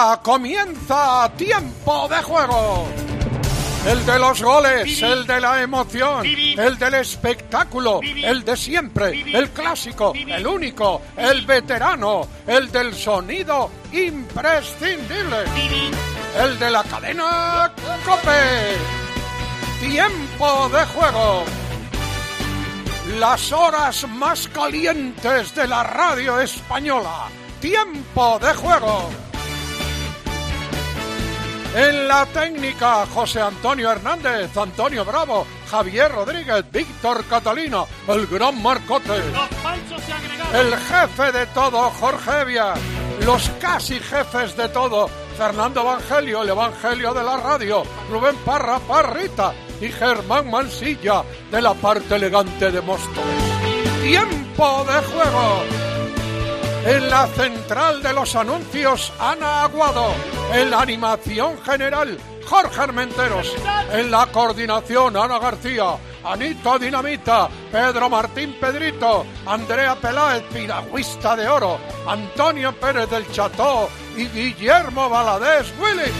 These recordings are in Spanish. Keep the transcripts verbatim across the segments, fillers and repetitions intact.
ahora comienza Tiempo de Juego. El de los goles, el de la emoción, el del espectáculo, el de siempre, el clásico, el único, el veterano, el del sonido imprescindible, el de la cadena COPE. Tiempo de Juego. Las horas más calientes de la radio española. Tiempo de Juego. En la técnica, José Antonio Hernández, Antonio Bravo, Javier Rodríguez, Víctor Catalina, el gran Marcote. El jefe de todo, Jorge Evia. Los casi jefes de todo, Fernando Evangelio, el Evangelio de la radio, Rubén Parra, Parrita y Germán Mansilla, de la parte elegante de Móstoles. Tiempo de Juego. En la central de los anuncios, Ana Aguado. En la animación general, Jorge Armenteros. En la coordinación, Ana García, Anito Dinamita, Pedro Martín Pedrito, Andrea Peláez, piragüista de oro, Antonio Pérez del Cható y Guillermo Valadez Willy.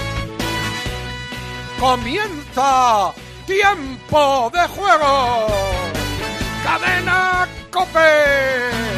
Comienza Tiempo de Juego. Cadena COPE.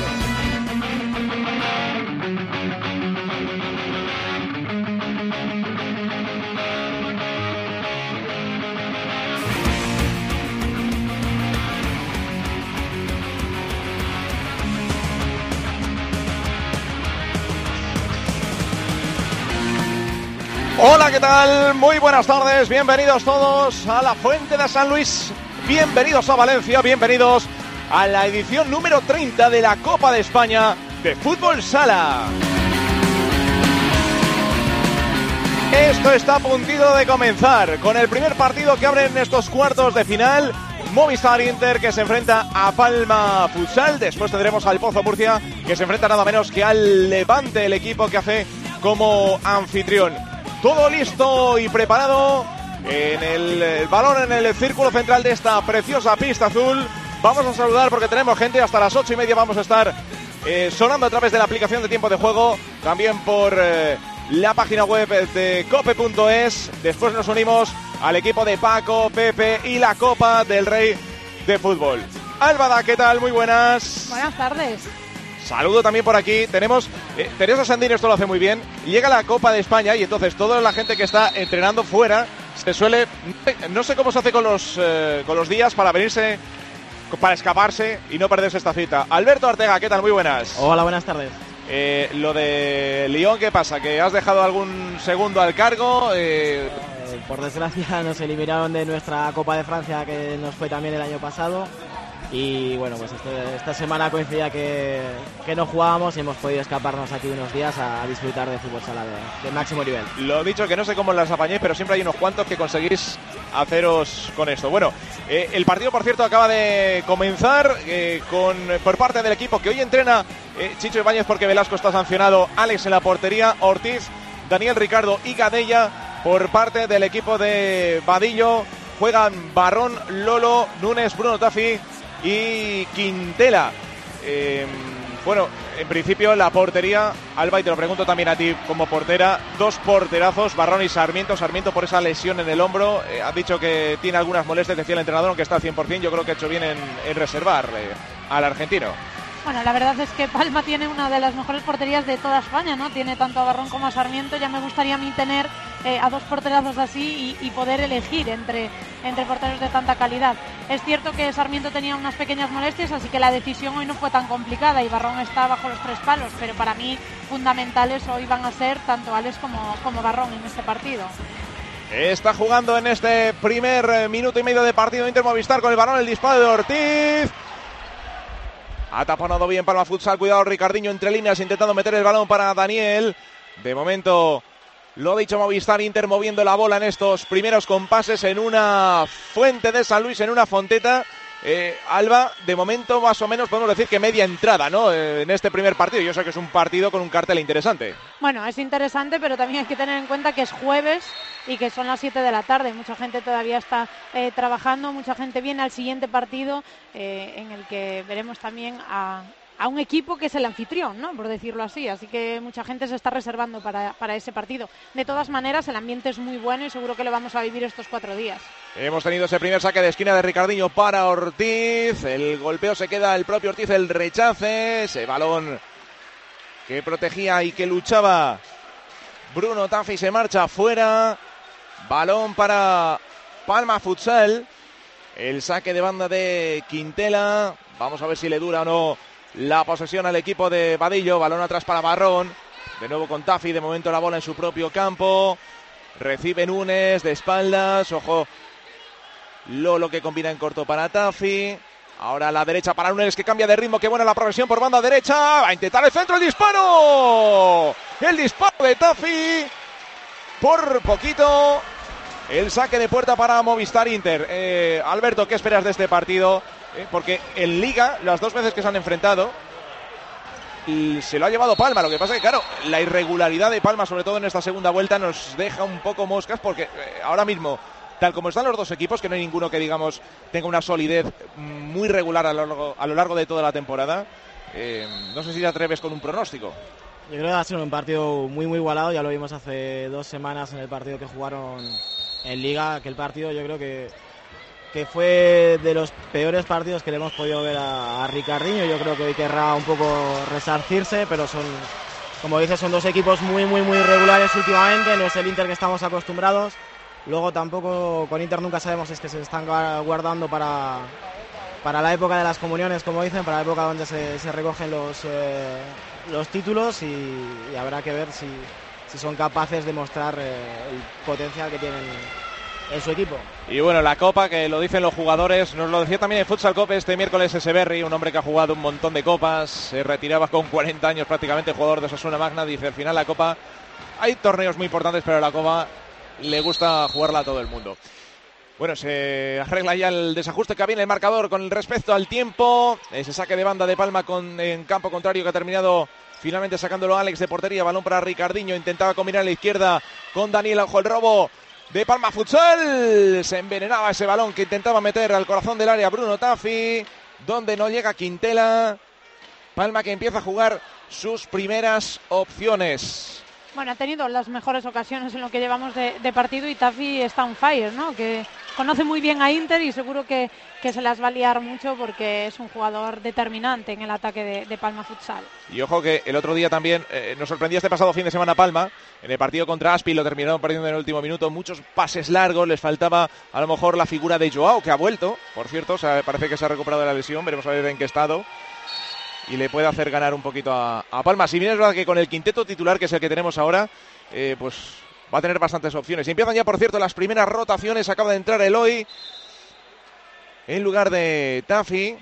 Hola, ¿qué tal? Muy buenas tardes, bienvenidos todos a la Fuente de San Luis, bienvenidos a Valencia, bienvenidos a la edición número treinta de la Copa de España de Fútbol Sala. Esto está a puntito de comenzar con el primer partido que abren estos cuartos de final. Movistar Inter, que se enfrenta a Palma Futsal. Después tendremos al Pozo Murcia, que se enfrenta nada menos que al Levante, el equipo que hace como anfitrión. Todo listo y preparado en el, el balón en el círculo central de esta preciosa pista azul. Vamos a saludar porque tenemos gente. Hasta las ocho y media vamos a estar eh, sonando a través de la aplicación de Tiempo de Juego, también por eh, la página web de cope punto es. Después nos unimos al equipo de Paco, Pepe y la Copa del Rey de Fútbol. Álvada, ¿qué tal? Muy buenas. Buenas tardes. Saludo también por aquí. Tenemos eh, Teresa Sandín, esto lo hace muy bien. Llega la Copa de España y entonces toda la gente que está entrenando fuera se suele, no sé cómo se hace con los eh, con los días para venirse, para escaparse y no perderse esta cita. Alberto Ortega, ¿qué tal? Muy buenas. Hola, buenas tardes. Eh, lo de Lyon, ¿qué pasa? ¿Que has dejado algún segundo al cargo? Eh... Eh, por desgracia nos eliminaron de nuestra Copa de Francia, que nos fue también el año pasado. Y bueno, pues este, esta semana coincidía que, que no jugábamos y hemos podido escaparnos aquí unos días a, a disfrutar de fútbol sala de, de máximo nivel. Lo dicho, que no sé cómo las apañéis, pero siempre hay unos cuantos que conseguís haceros con esto. Bueno, eh, el partido, por cierto, acaba de comenzar eh, con por parte del equipo que hoy entrena eh, Chicho Ibáñez, porque Velasco está sancionado, Alex en la portería, Ortiz, Daniel Ricardo y Gadella por parte del equipo de Vadillo. Juegan Barrón, Lolo, Núñez, Bruno Tafi y Quintela. Eh, bueno, en principio la portería, Alba, y te lo pregunto también a ti como portera, dos porterazos, Barrón y Sarmiento. Sarmiento por esa lesión en el hombro, eh, ha dicho que tiene algunas molestias, decía el entrenador, aunque está al cien por ciento. Yo creo que ha hecho bien en, en reservar eh, al argentino. Bueno, la verdad es que Palma tiene una de las mejores porterías de toda España, ¿no? Tiene tanto a Barrón como a Sarmiento. Ya me gustaría a mí tener eh, a dos porterazos así y, y poder elegir entre, entre porteros de tanta calidad. Es cierto que Sarmiento tenía unas pequeñas molestias, así que la decisión hoy no fue tan complicada y Barrón está bajo los tres palos, pero para mí fundamentales hoy van a ser tanto Alex como, como Barrón en este partido. Está jugando en este primer minuto y medio de partido Inter Movistar con el balón, el disparo de Ortiz. Ha taponado bien Palma Futsal, cuidado Ricardiño entre líneas intentando meter el balón para Daniel. De momento, lo dicho, Movistar, Inter moviendo la bola en estos primeros compases en una Fuente de San Luis, en una fonteta. Eh, Alba, de momento más o menos podemos decir que media entrada, ¿no? Eh, en este primer partido. Yo sé que es un partido con un cartel interesante. Bueno, es interesante, pero también hay que tener en cuenta que es jueves y que son las siete de la tarde. Mucha gente todavía está eh, trabajando, mucha gente viene al siguiente partido eh, en el que veremos también a, a un equipo que es el anfitrión, ¿no? Por decirlo así, así que mucha gente se está reservando para, para ese partido. De todas maneras, el ambiente es muy bueno y seguro que lo vamos a vivir estos cuatro días. Hemos tenido ese primer saque de esquina de Ricardinho para Ortiz, el golpeo se queda el propio Ortiz, el rechace, ese balón que protegía y que luchaba Bruno Tafi se marcha fuera, balón para Palma Futsal, el saque de banda de Quintela, vamos a ver si le dura o no la posesión al equipo de Vadillo, balón atrás para Barrón, de nuevo con Tafi, de momento la bola en su propio campo, recibe Núñez de espaldas, ojo Lolo que combina en corto para Tafi. Ahora a la derecha para Núñez que cambia de ritmo. Qué buena la progresión por banda derecha. Va a intentar el centro, el disparo. El disparo de Tafi. Por poquito. El saque de puerta para Movistar Inter. Eh, Alberto, ¿qué esperas de este partido? Eh, porque en Liga, las dos veces que se han enfrentado, y se lo ha llevado Palma. Lo que pasa es que, claro, la irregularidad de Palma, sobre todo en esta segunda vuelta, nos deja un poco moscas porque eh, ahora mismo, tal como están los dos equipos, que no hay ninguno que, digamos, tenga una solidez muy regular a lo largo, a lo largo de toda la temporada, eh, no sé si te atreves con un pronóstico. Yo creo que va a ser un partido muy muy igualado, ya lo vimos hace dos semanas en el partido que jugaron en Liga, aquel partido yo creo que, que fue de los peores partidos que le hemos podido ver a, a Ricardinho. Yo creo que hoy querrá un poco resarcirse, pero son, como dices, son dos equipos muy muy muy regulares últimamente, no es el Inter que estamos acostumbrados. Luego tampoco con Inter nunca sabemos si es que se están guardando para, para la época de las comuniones, como dicen, para la época donde se, se recogen los, eh, los títulos y, y habrá que ver si, si son capaces de mostrar eh, el potencial que tienen en su equipo. Y bueno, la Copa, que lo dicen los jugadores, nos lo decía también el Futsal Cup este miércoles Eseberri, un hombre que ha jugado un montón de copas, se retiraba con cuarenta años prácticamente, jugador de Osasuna Magna, dice al final la Copa, hay torneos muy importantes, pero la Copa le gusta jugarla a todo el mundo. Bueno, se arregla ya el desajuste que había en el marcador con respecto al tiempo. Ese saque de banda de Palma con, en campo contrario que ha terminado finalmente sacándolo Alex de portería. Balón para Ricardinho, intentaba combinar a la izquierda con Daniel. Ojo el robo de Palma Futsal. Se envenenaba ese balón que intentaba meter al corazón del área Bruno Tafi, donde no llega Quintela. Palma que empieza a jugar sus primeras opciones. Bueno, ha tenido las mejores ocasiones en lo que llevamos de, de partido y Tafi está on fire, ¿no? Que conoce muy bien a Inter y seguro que, que se las va a liar mucho porque es un jugador determinante en el ataque de, de Palma Futsal. Y ojo que el otro día también eh, nos sorprendía este pasado fin de semana Palma, en el partido contra Aspi, lo terminaron perdiendo en el último minuto, muchos pases largos, les faltaba a lo mejor la figura de Joao, que ha vuelto, por cierto, o sea, parece que se ha recuperado de la lesión, veremos a ver en qué estado. Y le puede hacer ganar un poquito a, a Palma. Si bien es verdad que con el quinteto titular, que es el que tenemos ahora, eh, pues va a tener bastantes opciones. Y empiezan ya, por cierto, las primeras rotaciones. Acaba de entrar Eloy en lugar de Tafi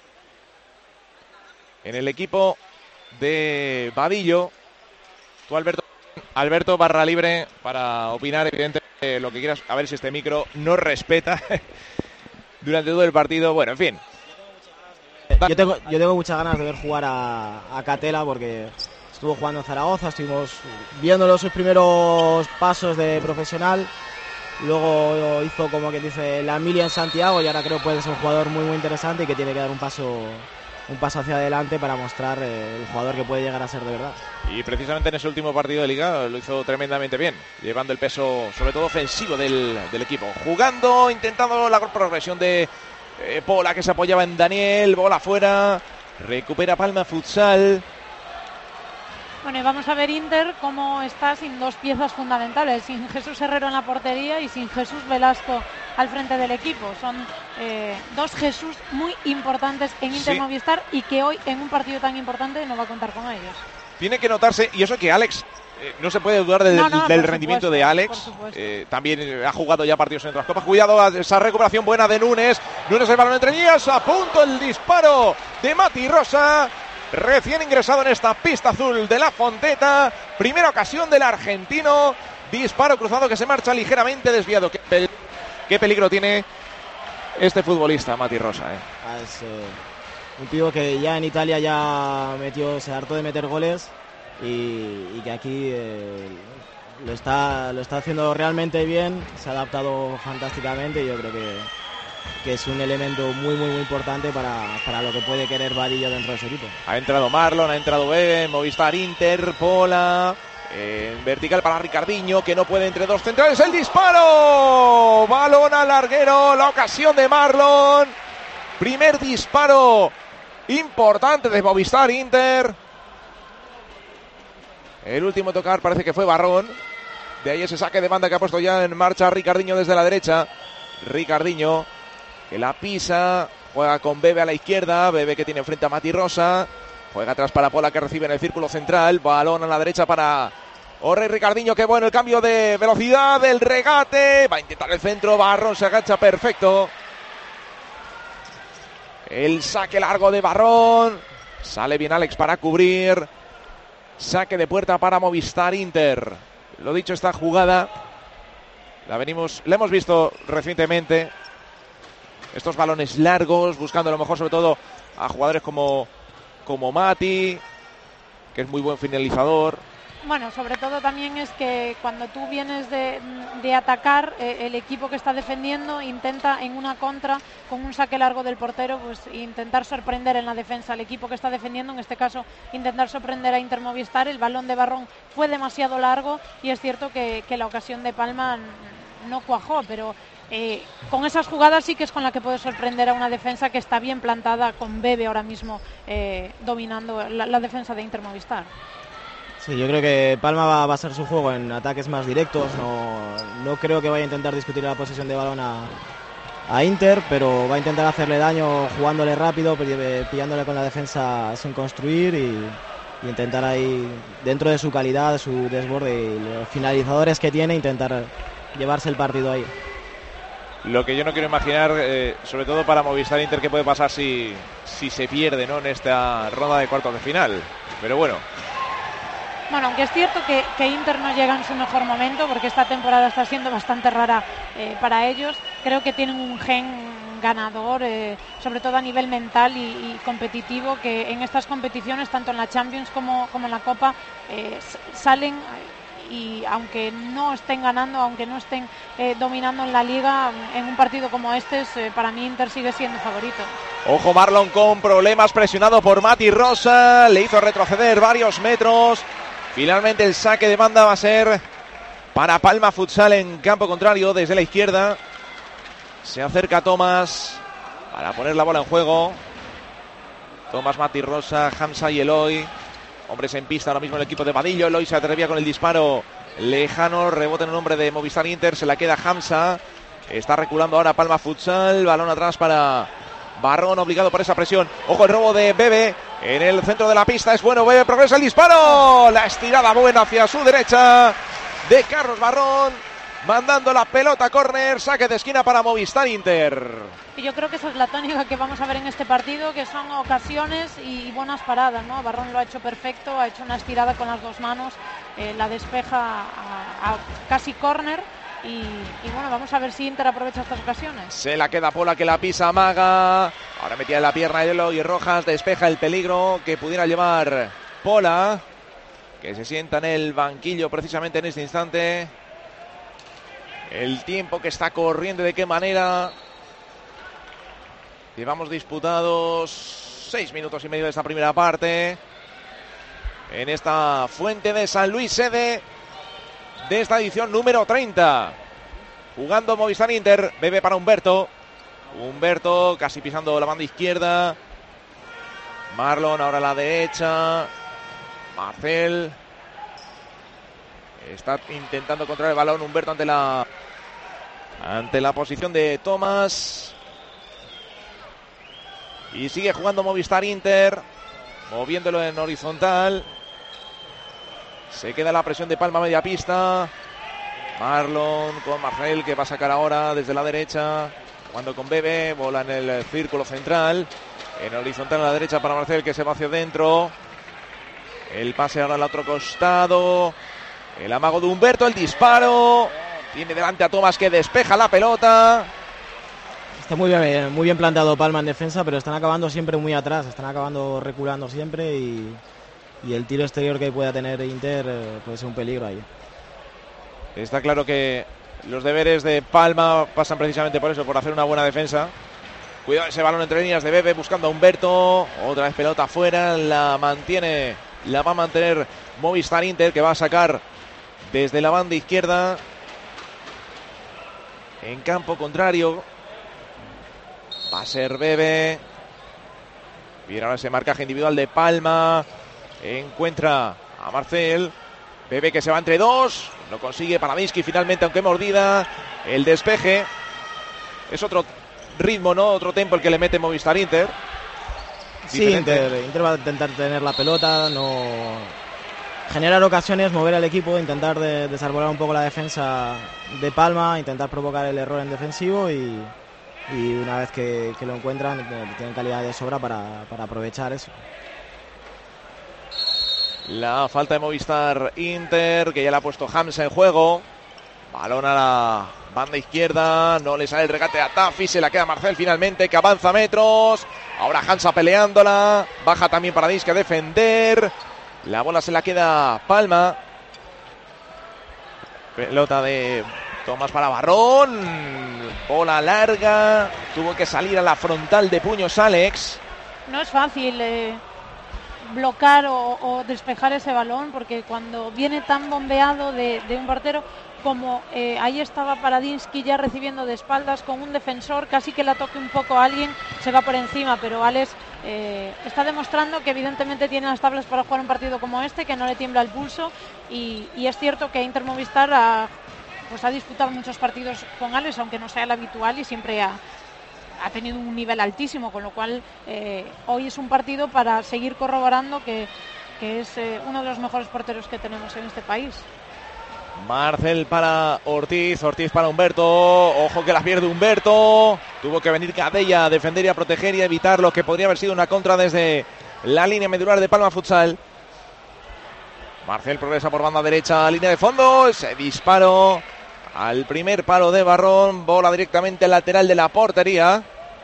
en el equipo de Vadillo. Tú, Alberto, Alberto, barra libre para opinar, evidentemente, lo que quieras. A ver si este micro no respeta durante todo el partido. Bueno, en fin. Yo tengo, yo tengo muchas ganas de ver jugar a, a Catela porque estuvo jugando en Zaragoza, estuvimos viéndolo sus primeros pasos de profesional, luego hizo como que dice la milia en Santiago y ahora creo que puede ser un jugador muy muy interesante y que tiene que dar un paso un paso hacia adelante para mostrar eh, el jugador que puede llegar a ser de verdad. Y precisamente en ese último partido de Liga lo hizo tremendamente bien, llevando el peso sobre todo ofensivo del, del equipo, jugando, intentando la progresión de Eh, Pola que se apoyaba en Daniel, bola fuera, recupera Palma Futsal. Bueno, y vamos a ver Inter cómo está sin dos piezas fundamentales, sin Jesús Herrero en la portería y sin Jesús Velasco al frente del equipo. Son eh, dos Jesús muy importantes en Inter sí. Movistar y que hoy en un partido tan importante no va a contar con ellos. Tiene que notarse, y eso que Alex, eh, no se puede dudar del, no, no, del rendimiento supuesto, de Alex, eh, también ha jugado ya partidos en otras copas. Cuidado a esa recuperación buena de Núñez, Núñez el balón entre líneas, a punto el disparo de Mati Rosa, recién ingresado en esta pista azul de la Fonteta, primera ocasión del argentino, disparo cruzado que se marcha ligeramente desviado. Qué, pel- qué peligro tiene este futbolista, Mati Rosa. Eh. Ah, es, eh... un tío que ya en Italia ya metió, se hartó de meter goles y, y que aquí eh, lo está lo está haciendo realmente bien, se ha adaptado fantásticamente y yo creo que, que es un elemento muy muy muy importante para, para lo que puede querer Vadillo dentro de su equipo. Ha entrado Marlon, ha entrado Bebe, Movistar Inter, Pola, en vertical para Ricardinho, que no puede entre dos centrales, el disparo, balón al larguero, la ocasión de Marlon, primer disparo importante de Movistar Inter. El último tocar parece que fue Barrón. De ahí ese saque de banda que ha puesto ya en marcha Ricardinho desde la derecha. Ricardinho que la pisa, juega con Bebe a la izquierda, Bebe que tiene frente a Mati Rosa, juega atrás para Pola que recibe en el círculo central, balón a la derecha para Orre Ricardinho, que bueno el cambio de velocidad, el regate, va a intentar el centro, Barrón se agacha perfecto. El saque largo de Barrón, sale bien Alex para cubrir, saque de puerta para Movistar Inter. Lo dicho, esta jugada la venimos, la hemos visto recientemente. Estos balones largos, buscando a lo mejor sobre todo a jugadores como, como Mati, que es muy buen finalizador. Bueno, sobre todo también es que cuando tú vienes de, de atacar, eh, el equipo que está defendiendo intenta en una contra, con un saque largo del portero, pues intentar sorprender en la defensa al equipo que está defendiendo, en este caso intentar sorprender a Inter Movistar. El balón de Barrón fue demasiado largo y es cierto que, que la ocasión de Palma no cuajó, pero eh, con esas jugadas sí que es con la que puede sorprender a una defensa que está bien plantada, con Bebe ahora mismo eh, dominando la, la defensa de Inter Movistar. Sí, yo creo que Palma va a basar su juego en ataques más directos. No, no creo que vaya a intentar discutir la posesión de balón a, a Inter, pero va a intentar hacerle daño jugándole rápido, pillándole con la defensa sin construir y, y intentar ahí, dentro de su calidad, su desborde y los finalizadores que tiene, intentar llevarse el partido ahí. Lo que yo no quiero imaginar, eh, sobre todo para Movistar Inter, qué puede pasar si, si se pierde, ¿no?, en esta ronda de cuartos de final. Pero bueno. Bueno, aunque es cierto que, que Inter no llega en su mejor momento, porque esta temporada está siendo bastante rara eh, para ellos, creo que tienen un gen ganador, eh, sobre todo a nivel mental y, y competitivo, que en estas competiciones, tanto en la Champions como, como en la Copa, eh, salen y aunque no estén ganando, aunque no estén eh, dominando en la Liga, en un partido como este, eh, para mí Inter sigue siendo favorito. Ojo Marlon con problemas, presionado por Mati Rosa, le hizo retroceder varios metros. Finalmente el saque de banda va a ser para Palma Futsal en campo contrario desde la izquierda. Se acerca Tomás para poner la bola en juego. Tomás, Mati Rosa, Hamza y Eloy. Hombres en pista ahora mismo el equipo de Vadillo. Eloy se atrevía con el disparo lejano. Rebote en el nombre de Movistar Inter. Se la queda Hamza. Está reculando ahora Palma Futsal. Balón atrás para Barrón, obligado por esa presión. Ojo el robo de Bebe en el centro de la pista. Es bueno, Bebe, progresa el disparo. La estirada buena hacia su derecha de Carlos Barrón, mandando la pelota a córner. Saque de esquina para Movistar Inter. Y yo creo que esa es la tónica que vamos a ver en este partido, que son ocasiones y buenas paradas, ¿no? Barrón lo ha hecho perfecto, ha hecho una estirada con las dos manos, eh, la despeja a, a casi córner. Y, y bueno, vamos a ver si Inter aprovecha estas ocasiones. Se la queda Pola, que la pisa Maga. Ahora metía en la pierna Elo y Rojas despeja el peligro que pudiera llevar Pola, que se sienta en el banquillo precisamente en este instante. El tiempo que está corriendo, de qué manera. Llevamos disputados seis minutos y medio de esta primera parte en esta Fuente de San Luis, sede de esta edición número treinta. Jugando Movistar Inter. Bebe para Humberto. Humberto casi pisando la banda izquierda. Marlon ahora a la derecha. Marcel está intentando controlar el balón. Humberto ante la ante la posición de Tomás. Y sigue jugando Movistar Inter, moviéndolo en horizontal. Se queda la presión de Palma media pista. Marlon con Marcel, que va a sacar ahora desde la derecha. Jugando con Bebe, bola en el círculo central. En horizontal a la derecha para Marcel, que se va hacia adentro. El pase ahora al otro costado. El amago de Humberto, el disparo. Tiene delante a Tomás, que despeja la pelota. Está muy bien, muy bien plantado Palma en defensa, pero están acabando siempre muy atrás. Están acabando reculando siempre y... y el tiro exterior que pueda tener Inter eh, puede ser un peligro ahí. Está claro que Los deberes de Palma pasan precisamente por eso, por hacer una buena defensa. Cuidado ese balón entre líneas de Bebe buscando a Humberto. Otra vez pelota afuera. La mantiene, la va a mantener Movistar Inter, que va a sacar desde la banda izquierda. En campo contrario. Va a ser Bebe. Bien, ahora ese marcaje individual de Palma. Encuentra a Marcel. Bebe que se va entre dos. Lo consigue Paradinsky finalmente, aunque mordida. El despeje. Es otro ritmo, ¿no? Otro tempo el que le mete Movistar Inter. Sí, Inter, Inter va a intentar tener la pelota, no generar ocasiones, mover al equipo, intentar de, desarbolar un poco la defensa de Palma, intentar provocar el error en defensivo y, y una vez que, que lo encuentran, tienen calidad de sobra para, para aprovechar eso. La falta de Movistar Inter, que ya le ha puesto Hamza en juego. Balón a la banda izquierda, no le sale el regate a Tafi, se la queda Marcel finalmente, que avanza metros. Ahora Hansa peleándola, baja también Paradinsky a defender. La bola se la queda Palma. Pelota de Tomás para Barrón. Bola larga, tuvo que salir a la frontal de puños Alex. No es fácil eh, bloquear o, o despejar ese balón, porque cuando viene tan bombeado de, de un portero, como eh, ahí estaba Paradinsky ya recibiendo de espaldas con un defensor, casi que la toque un poco a alguien, se va por encima, pero Alex eh, está demostrando que evidentemente tiene las tablas para jugar un partido como este, que no le tiembla el pulso, y, y es cierto que Inter Movistar ha, pues ha disputado muchos partidos con Alex, aunque no sea el habitual, y siempre ha, ha tenido un nivel altísimo, con lo cual eh, hoy es un partido para seguir corroborando que, que es eh, uno de los mejores porteros que tenemos en este país. Marcel para Ortiz, Ortiz para Humberto. Ojo que la pierde Humberto. Tuvo que venir Gadella a defender y a proteger y a evitar lo que podría haber sido una contra desde la línea medular de Palma Futsal. Marcel progresa por banda derecha, línea de fondo. Ese disparo al primer palo de Barrón. Bola directamente al lateral de la portería.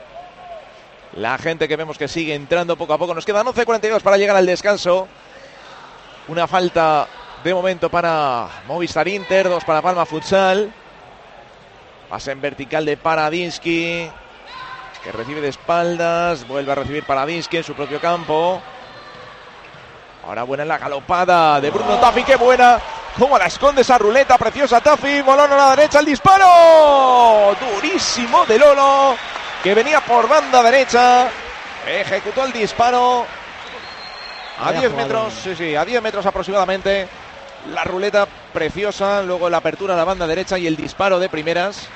La gente que vemos que sigue entrando poco a poco. Nos quedan once cuarenta y dos para llegar al descanso. Una falta de momento para Movistar Inter, dos para Palma Futsal. Pase en vertical de Paradinsky, que recibe de espaldas, vuelve a recibir Paradinsky en su propio campo. Ahora buena en la galopada de Bruno Tafi, qué buena. Cómo la esconde esa ruleta preciosa Tafi. Bolón a la derecha, el disparo durísimo de Lolo, que venía por banda derecha. Ejecutó el disparo a diez metros, sí, sí, a diez metros aproximadamente. La ruleta preciosa, luego la apertura a la banda derecha y el disparo de primeras.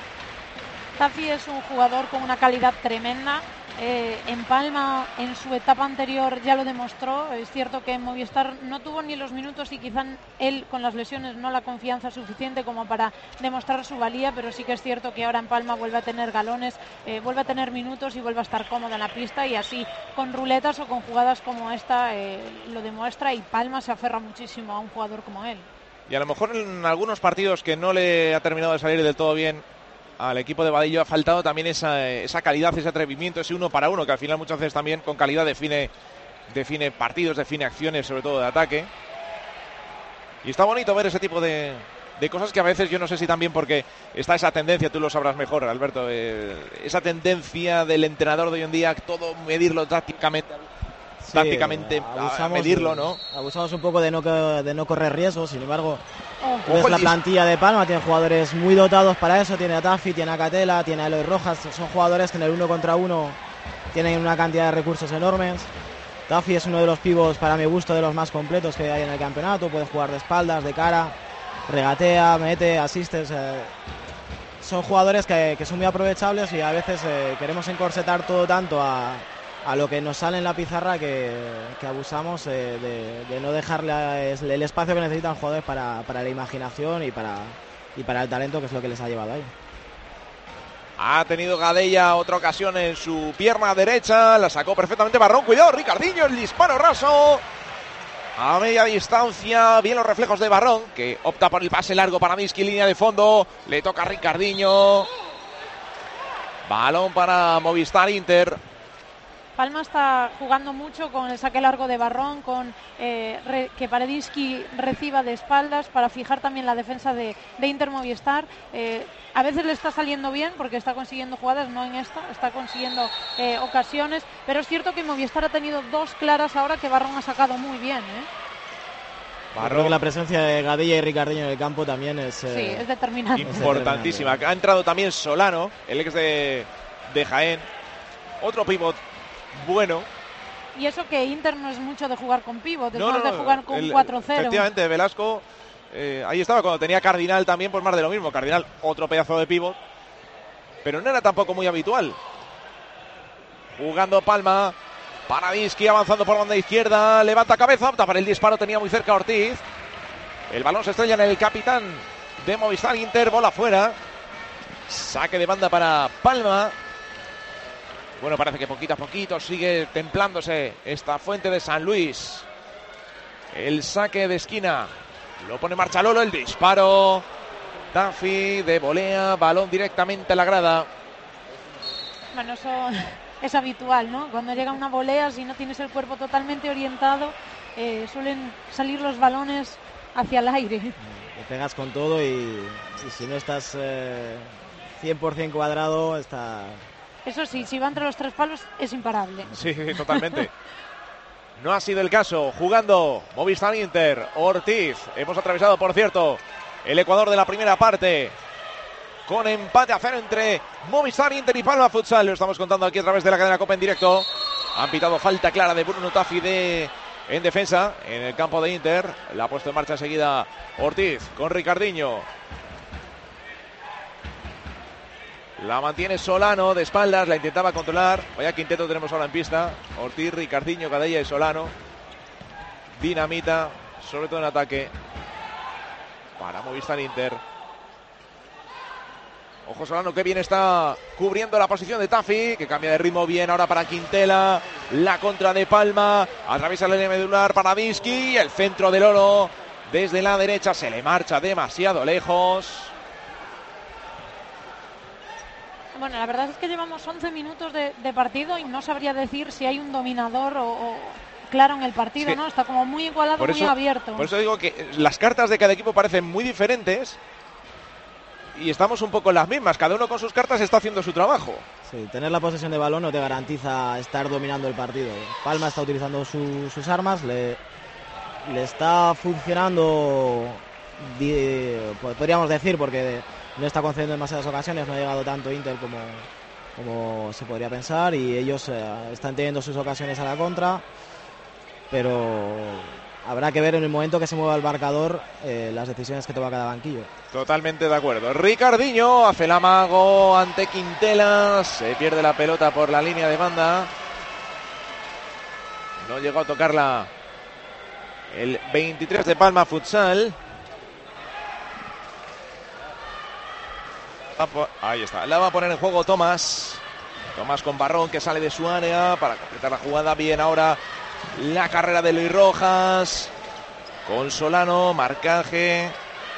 Tafi es un jugador con una calidad tremenda. Eh, en Palma, en su etapa anterior, ya lo demostró. Es cierto que en Movistar no tuvo ni los minutos y quizá él con las lesiones no la confianza suficiente como para demostrar su valía, pero sí que es cierto que ahora en Palma vuelve a tener galones, eh, vuelve a tener minutos y vuelve a estar cómodo en la pista, y así con ruletas o con jugadas como esta eh, lo demuestra, y Palma se aferra muchísimo a un jugador como él. Y a lo mejor en algunos partidos que no le ha terminado de salir del todo bien al equipo de Vadillo ha faltado también esa, esa calidad, ese atrevimiento, ese uno para uno, que al final muchas veces también con calidad define, define partidos, define acciones, sobre todo de ataque. Y está bonito ver ese tipo de, de cosas que a veces yo no sé si también porque está esa tendencia, tú lo sabrás mejor, Alberto, eh, esa tendencia del entrenador de hoy en día, todo medirlo tácticamente. Sí, tácticamente a medirlo, ¿no? Abusamos un poco de no, de no correr riesgos, sin embargo, oh, ves la plantilla de Palma, tiene jugadores muy dotados para eso, tiene a Tafi, tiene a Catela, tiene a Eloy Rojas, son jugadores que en el uno contra uno tienen una cantidad de recursos enormes. Tafi es uno de los pivos, para mi gusto, de los más completos que hay en el campeonato, puede jugar de espaldas, de cara, regatea, mete, asiste, eh, son jugadores que, que son muy aprovechables, y a veces eh, queremos encorsetar todo tanto a a lo que nos sale en la pizarra que, que abusamos eh, de, de no dejarle el espacio que necesitan jugadores para, para la imaginación y para, y para el talento, que es lo que les ha llevado ahí. Ha tenido Gadella otra ocasión en su pierna derecha, la sacó perfectamente Barrón, cuidado Ricardinho, el disparo raso a media distancia, bien los reflejos de Barrón, que opta por el pase largo para Miski, línea de fondo, le toca a Ricardinho, balón para Movistar Inter. Palma está jugando mucho con el saque largo de Barrón, con eh, re, que Paradisky reciba de espaldas para fijar también la defensa de, de Inter Movistar. Eh, a veces le está saliendo bien porque está consiguiendo jugadas, no en esta, está consiguiendo eh, ocasiones, pero es cierto que Movistar ha tenido dos claras ahora que Barrón ha sacado muy bien, ¿eh? Creo que la presencia de Gadella y Ricardinho en el campo también es, eh, sí, es determinante. Importantísima. Ha entrado también Solano, el ex de, de Jaén. Otro pívot bueno. Y eso que Inter no es mucho de jugar con pívot, es no, más no, de jugar con el, cuatro cero. Efectivamente, Velasco, eh, ahí estaba cuando tenía Cardinal también, pues más de lo mismo. Cardinal, otro pedazo de pívot. Pero no era tampoco muy habitual. Jugando Palma. Paradisky avanzando por banda izquierda, levanta cabeza, opta para el disparo, tenía muy cerca Ortiz. El balón se estrella en el capitán de Movistar Inter, bola fuera. Saque de banda para Palma. Bueno, parece que poquito a poquito sigue templándose esta fuente de San Luis. El saque de esquina, lo pone en marcha Lolo, el disparo. Tafi de volea, balón directamente a la grada. Bueno, eso es habitual, ¿no? Cuando llega una volea, si no tienes el cuerpo totalmente orientado, eh, suelen salir los balones hacia el aire. Te pegas con todo y, y si no estás eh, cien por ciento cuadrado, está... Eso sí, si va entre los tres palos es imparable. Sí, totalmente. No ha sido el caso. Jugando Movistar Inter, Ortiz. Hemos atravesado, por cierto, el Ecuador de la primera parte, con empate a cero entre Movistar Inter y Palma Futsal. Lo estamos contando aquí a través de la cadena Copa en directo. Han pitado falta clara de Bruno Tafi de, en defensa, en el campo de Inter. La ha puesto en marcha enseguida Ortiz con Ricardinho. La mantiene Solano de espaldas, la intentaba controlar. Vaya quinteto tenemos ahora en pista. Ortiz, Ricardinho, Gadella y Solano. Dinamita, sobre todo en ataque, para Movistar Inter. Ojo Solano, que bien está cubriendo la posición de Tafi, que cambia de ritmo bien ahora para Quintela. La contra de Palma, atraviesa la línea medular para Paradisky. El centro del oro desde la derecha se le marcha demasiado lejos. Bueno, la verdad es que llevamos once minutos de, de partido y no sabría decir si hay un dominador o, o claro en el partido, sí, ¿no? Está como muy igualado, por muy eso, abierto. Por eso digo que las cartas de cada equipo parecen muy diferentes y estamos un poco en las mismas. Cada uno con sus cartas está haciendo su trabajo. Sí, tener la posesión de balón no te garantiza estar dominando el partido. Palma está utilizando su, sus armas, le, le está funcionando, di, podríamos decir, porque no está concediendo demasiadas ocasiones, no ha llegado tanto Inter como, como se podría pensar, y ellos eh, están teniendo sus ocasiones a la contra, pero habrá que ver en el momento que se mueva el marcador eh, las decisiones que toma cada banquillo. Totalmente de acuerdo. Ricardinho hace el amago ante Quintela, se pierde la pelota por la línea de banda, no llegó a tocarla el veintitrés de Palma Futsal. Ahí está, la va a poner en juego Tomás. Tomás con Barrón, que sale de su área para completar la jugada. Bien ahora la carrera de Luis Rojas con Solano, marcaje.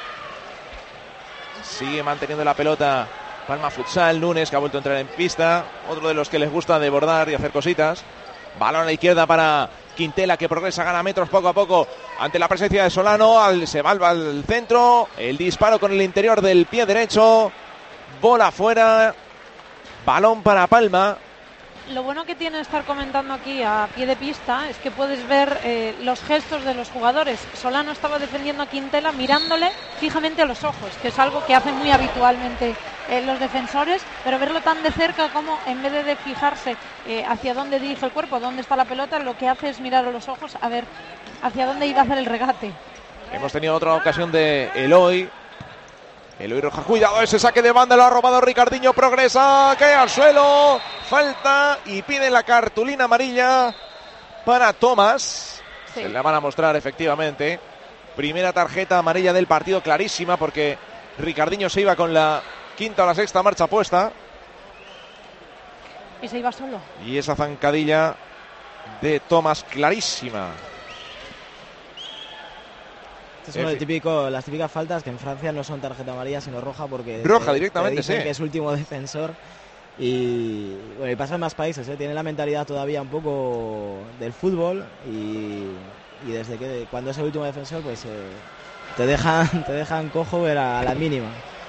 Sigue manteniendo la pelota Palma Futsal. Núñez, que ha vuelto a entrar en pista, otro de los que les gusta desbordar y hacer cositas. Balón a la izquierda para Quintela, que progresa, gana metros poco a poco ante la presencia de Solano. Al, se va al centro, el disparo con el interior del pie derecho. Bola fuera, balón para Palma. Lo bueno que tiene estar comentando aquí a pie de pista es que puedes ver eh, los gestos de los jugadores. Solano estaba defendiendo a Quintela mirándole fijamente a los ojos, que es algo que hacen muy habitualmente eh, los defensores, pero verlo tan de cerca como en vez de fijarse eh, hacia dónde dirige el cuerpo, dónde está la pelota, lo que hace es mirar a los ojos a ver hacia dónde iba a hacer el regate. Hemos tenido otra ocasión de Eloy. Eloy Rojas, cuidado, ese saque de banda lo ha robado Ricardinho, progresa, cae al suelo, falta y pide la cartulina amarilla para Tomás. Sí. Se la van a mostrar efectivamente. Primera tarjeta amarilla del partido, clarísima, porque Ricardinho se iba con la quinta o la sexta marcha puesta. Y se iba solo. Y esa zancadilla de Tomás, clarísima. Es uno de típico, las típicas faltas que en Francia no son tarjeta amarilla sino roja, porque roja te, directamente, te dicen sí, que es último defensor Y bueno, y pasa en más países, ¿eh? Tiene la mentalidad todavía un poco del fútbol y, y desde que cuando es el último defensor, pues eh, te dejan te dejan cojo ver a, a la mínima.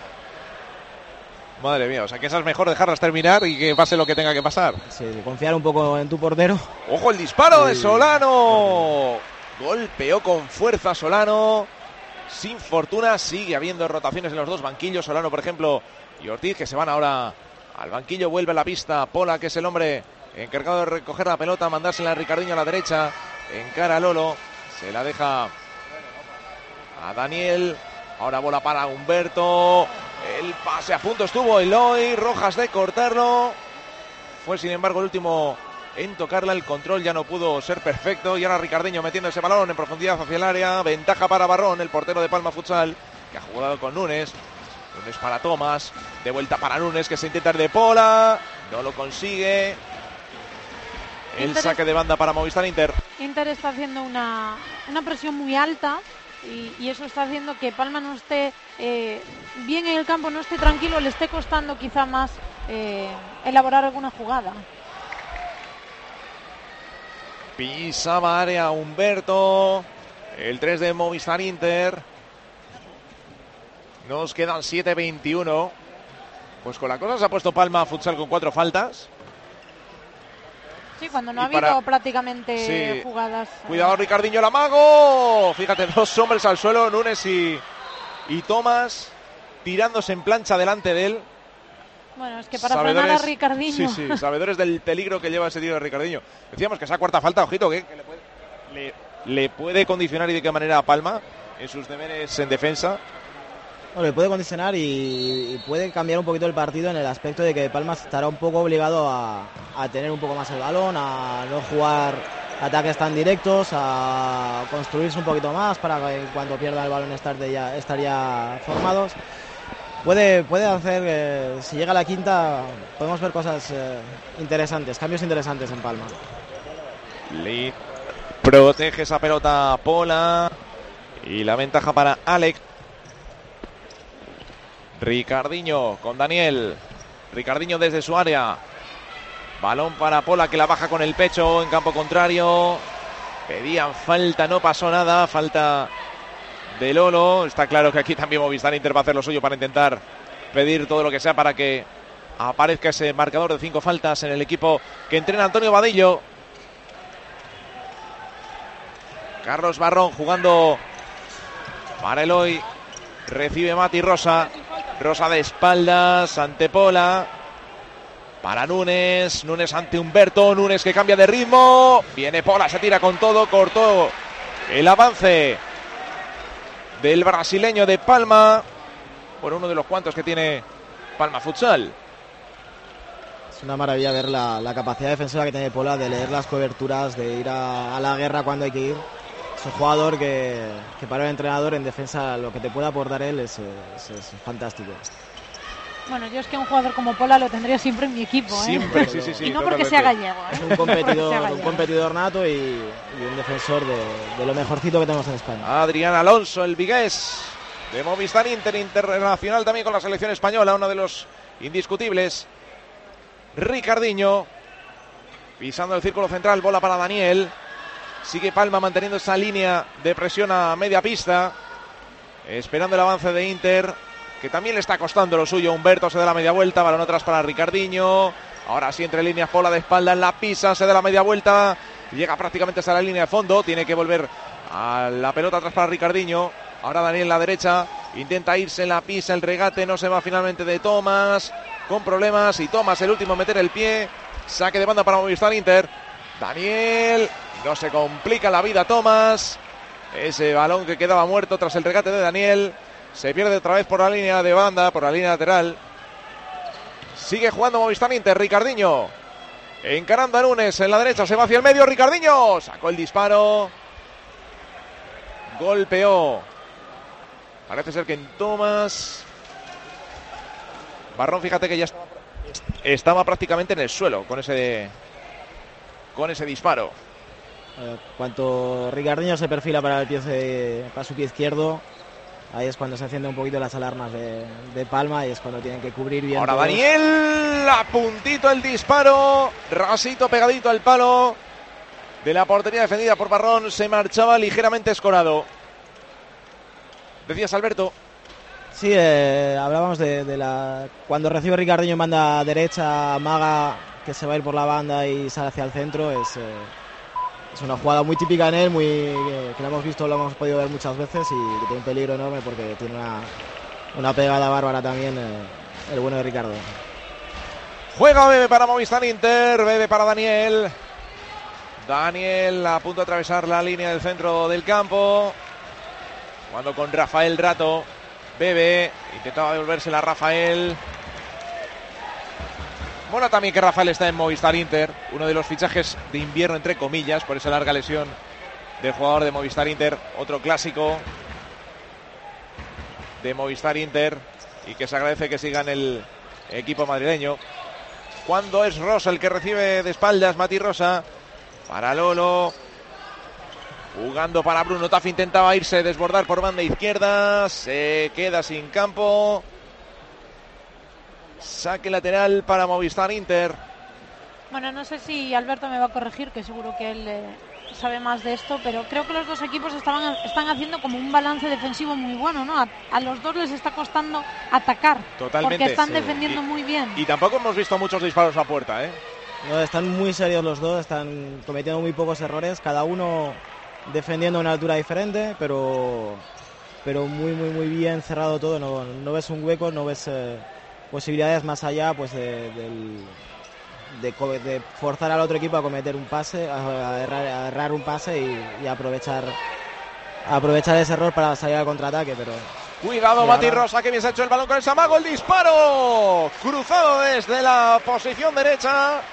Madre mía, o sea que esa es mejor dejarlas terminar y que pase lo que tenga que pasar. Sí, confiar un poco en tu portero. ¡Ojo el disparo de Solano! Golpeó con fuerza Solano. Sin fortuna, sigue habiendo rotaciones en los dos banquillos. Solano, por ejemplo, y Ortiz, que se van ahora al banquillo. Vuelve a la pista Pola, que es el hombre encargado de recoger la pelota, mandársela a Ricardinho a la derecha. Encara a Lolo, se la deja a Daniel. Ahora bola para Humberto. El pase a punto estuvo Eloy. Rojas de cortarlo. Fue sin embargo el último en tocarla. El control ya no pudo ser perfecto. Y ahora Ricardinho metiendo ese balón en profundidad hacia el área. Ventaja para Barrón, el portero de Palma Futsal, que ha jugado con Núñez. Núñez para Tomás. De vuelta para Núñez, que se intenta ir de Pola. No lo consigue. El Inter saque de banda para Movistar Inter. Inter está haciendo una, una presión muy alta. Y, y eso está haciendo que Palma no esté eh, bien en el campo, no esté tranquilo, le esté costando quizá más eh, elaborar alguna jugada. Pisaba área Humberto, el tres de Movistar Inter. Nos quedan siete veintiuno. Pues con la cosa se ha puesto Palma Futsal con cuatro faltas. Sí, cuando no y ha habido para... prácticamente sí. jugadas. Cuidado, Ricardinho, el amago. Fíjate, dos hombres al suelo, Núñez y, y Tomás, tirándose en plancha delante de él. Bueno, es que para sabedores, frenar a Ricardinho. Sí, sí, sabedores del peligro que lleva ese tiro de Ricardinho. Decíamos que esa cuarta falta, ojito, que, que le, puede, le, le puede condicionar y de qué manera a Palma en sus deberes en defensa. Bueno, le puede condicionar y, y puede cambiar un poquito el partido en el aspecto de que Palma estará un poco obligado a, a tener un poco más el balón, a no jugar ataques tan directos, a construirse un poquito más para que cuando pierda el balón estar, de ya, estar ya formados. Puede, puede hacer, eh, si llega a la quinta, podemos ver cosas eh, interesantes, cambios interesantes en Palma. Le protege esa pelota Pola y la ventaja para Alex. Ricardinho con Daniel. Ricardinho desde su área. Balón para Pola, que la baja con el pecho en campo contrario. Pedían falta, no pasó nada. Falta de Lolo. Está claro que aquí también Movistar Inter va a hacer lo suyo para intentar pedir todo lo que sea para que aparezca ese marcador de cinco faltas en el equipo que entrena Antonio Vadillo. Carlos Barrón jugando para Eloy. Recibe Mati Rosa. Rosa de espaldas ante Pola. Para Núñez. Núñez ante Humberto. Núñez que cambia de ritmo. Viene Pola, se tira con todo. Cortó el avance del brasileño de Palma. Por uno de los cuantos que tiene Palma Futsal. Es una maravilla ver la, la capacidad defensiva que tiene Pola de leer las coberturas, de ir a, a la guerra cuando hay que ir. Es un jugador que, que para el entrenador en defensa lo que te puede aportar él es, es, es fantástico. Bueno, yo es que un jugador como Pola lo tendría siempre en mi equipo, ¿eh? Siempre, sí, sí, sí. Y no totalmente. porque sea gallego, ¿eh? Es un competidor, gallego. un competidor nato y, y un defensor de, de lo mejorcito que tenemos en España. Adrián Alonso, el vigués de Movistar Inter, internacional también con la selección española, uno de los indiscutibles. Ricardinho, pisando el círculo central, bola para Daniel. Sigue Palma manteniendo esa línea de presión a media pista, esperando el avance de Inter, que también le está costando lo suyo. Humberto se da la media vuelta, balón atrás para Ricardinho. Ahora sí, entre líneas, Pola de espalda en la pisa, se da la media vuelta, llega prácticamente hasta la línea de fondo, tiene que volver a la pelota atrás para Ricardinho. Ahora Daniel en la derecha, intenta irse en la pisa, el regate no se va finalmente de Tomás, con problemas, y Tomás el último a meter el pie. Saque de banda para Movistar Inter. Daniel, no se complica la vida Tomás. Ese balón que quedaba muerto tras el regate de Daniel se pierde otra vez por la línea de banda, por la línea lateral. Sigue jugando Movistar Inter. Ricardinho encarando a Núñez en la derecha, se va hacia el medio. Ricardinho sacó el disparo, golpeó, parece ser que en Tomás. Barrón, fíjate que ya estaba, estaba prácticamente en el suelo con ese con ese disparo. Eh, cuanto Ricardinho se perfila para el pie, para su pie izquierdo, ahí es cuando se encienden un poquito las alarmas de, de Palma y es cuando tienen que cubrir bien. Ahora todos. Daniel, a puntito el disparo, rasito pegadito al palo de la portería defendida por Barrón, se marchaba ligeramente escorado. Decías, Alberto. Sí, eh, hablábamos de, de la cuando recibe Ricardiño en banda derecha, Maga que se va a ir por la banda y sale hacia el centro, es, eh, es una jugada muy típica en él, muy eh, que lo hemos visto, lo hemos podido ver muchas veces y que tiene un peligro enorme porque tiene una, una pegada bárbara también eh, el bueno de Ricardo. Juega Bebe para Movistar Inter, Bebe para Daniel. Daniel a punto de atravesar la línea del centro del campo. Jugando con Rafael Rato. Bebe intentaba devolvérsela a Rafael. Bueno, también que Rafael está en Movistar Inter, uno de los fichajes de invierno entre comillas, por esa larga lesión del jugador de Movistar Inter, otro clásico de Movistar Inter y que se agradece que siga en el equipo madrileño. Cuando es Rosa el que recibe de espaldas, Mati Rosa para Lolo. Jugando para Bruno Tafi, intentaba irse, desbordar por banda izquierda, se queda sin campo. Saque lateral para Movistar Inter. Bueno, no sé si Alberto me va a corregir, que seguro que él eh, sabe más de esto, pero creo que los dos equipos estaban, están haciendo como un balance defensivo muy bueno, ¿no? A, a los dos les está costando atacar. Totalmente. Porque están Sí. defendiendo y, muy bien. Y tampoco hemos visto muchos disparos a puerta, ¿eh? No, están muy serios los dos, están cometiendo muy pocos errores, cada uno defendiendo a una altura diferente, pero, pero muy, muy, muy bien cerrado todo. No, no ves un hueco, no ves eh, posibilidades más allá pues de, del, de, de forzar al otro equipo a cometer un pase, a, a, errar, a errar un pase y, y aprovechar, aprovechar ese error para salir al contraataque. Pero cuidado, sí, Mati ahora... Rosa, que bien se ha hecho el balón con el Samago, el disparo cruzado desde la posición derecha.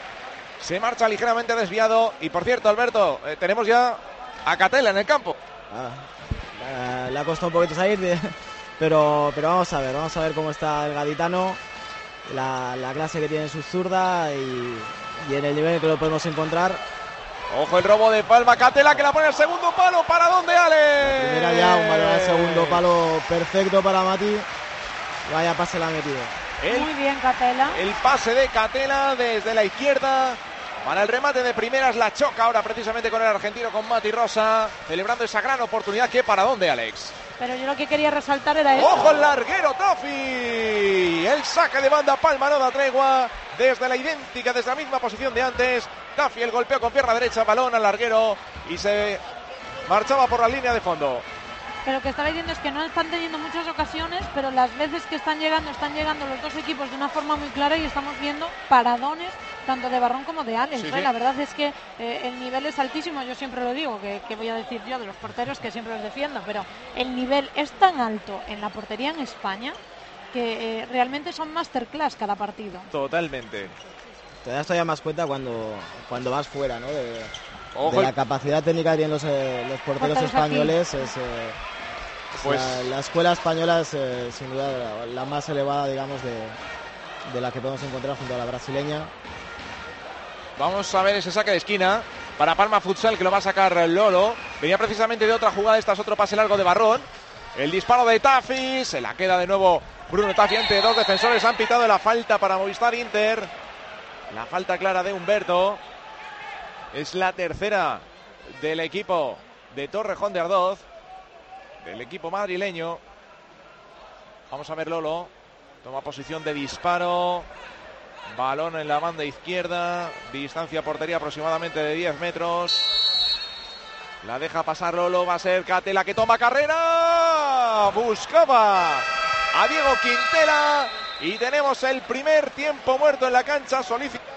Se marcha ligeramente desviado. Y por cierto, Alberto, eh, tenemos ya a Catela en el campo. Ah, eh, le ha costado un poquito salir, de, pero, pero vamos a ver, vamos a ver cómo está el gaditano, la, la clase que tiene en su zurda y, y en el nivel que lo podemos encontrar. Ojo el robo de Palma, Catela que la pone al segundo palo. ¿Para dónde, Ale? La primera ya, un balón al segundo palo perfecto para Mati. Vaya pase la ha metido. El, Muy bien, Catela. El pase de Catela desde la izquierda. Para el remate de primeras, la choca ahora precisamente con el argentino, con Mati Rosa, celebrando esa gran oportunidad. ¿Qué para dónde, Alex? Pero yo lo que quería resaltar era eso. ¡Ojo el larguero, Tafi! El saque de banda, Palma no da tregua. Desde la idéntica, desde la misma posición de antes. Tafi el golpeo con pierna derecha, balón al larguero y se marchaba por la línea de fondo. Pero lo que estaba diciendo es que no están teniendo muchas ocasiones, pero las veces que están llegando, están llegando los dos equipos de una forma muy clara y estamos viendo paradones tanto de Barrón como de Alex. Sí, ¿eh? sí. La verdad es que eh, el nivel es altísimo, yo siempre lo digo, que, que voy a decir yo de los porteros, que siempre los defiendo, pero el nivel es tan alto en la portería en España que eh, realmente son masterclass cada partido. Totalmente. Te das todavía más cuenta cuando, cuando vas fuera, ¿no? De, Ojo de la el... capacidad técnica que tienen los, eh, los porteros Porteros españoles. Es, eh, Pues... la, la escuela española es eh, sin duda la, la más elevada, digamos, de, de la que podemos encontrar junto a la brasileña. Vamos a ver ese saque de esquina para Palma Futsal, que lo va a sacar Lolo. Venía precisamente de otra jugada, esta es otro pase largo de Barrón. El disparo de Tafi, se la queda de nuevo Bruno Tafi ante dos defensores. Han pitado la falta para Movistar Inter. La falta clara de Humberto. Es la tercera del equipo de Torrejón de Ardoz, del equipo madrileño. Vamos a ver Lolo. Toma posición de disparo. Balón en la banda izquierda. Distancia portería aproximadamente de diez metros. La deja pasar Lolo. Va a ser Catela que toma carrera. Buscaba a Diego Quintela. Y tenemos el primer tiempo muerto en la cancha. Solicitado.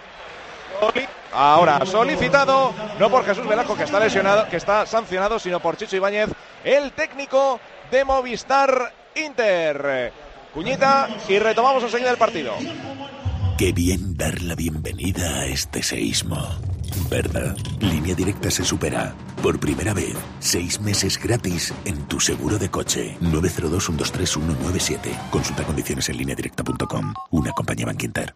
Ahora solicitado. No por Jesús Velasco, que está lesionado, que está sancionado, sino por Chicho Ibáñez, el técnico de Movistar Inter. Cuñita y retomamos enseguida el partido. Qué bien dar la bienvenida a este seísmo, ¿verdad? Línea Directa se supera. Por primera vez, seis meses gratis en tu seguro de coche. nueve cero dos, uno dos tres, uno nueve siete. Consulta condiciones en línea directa punto com. Una compañía Bankinter.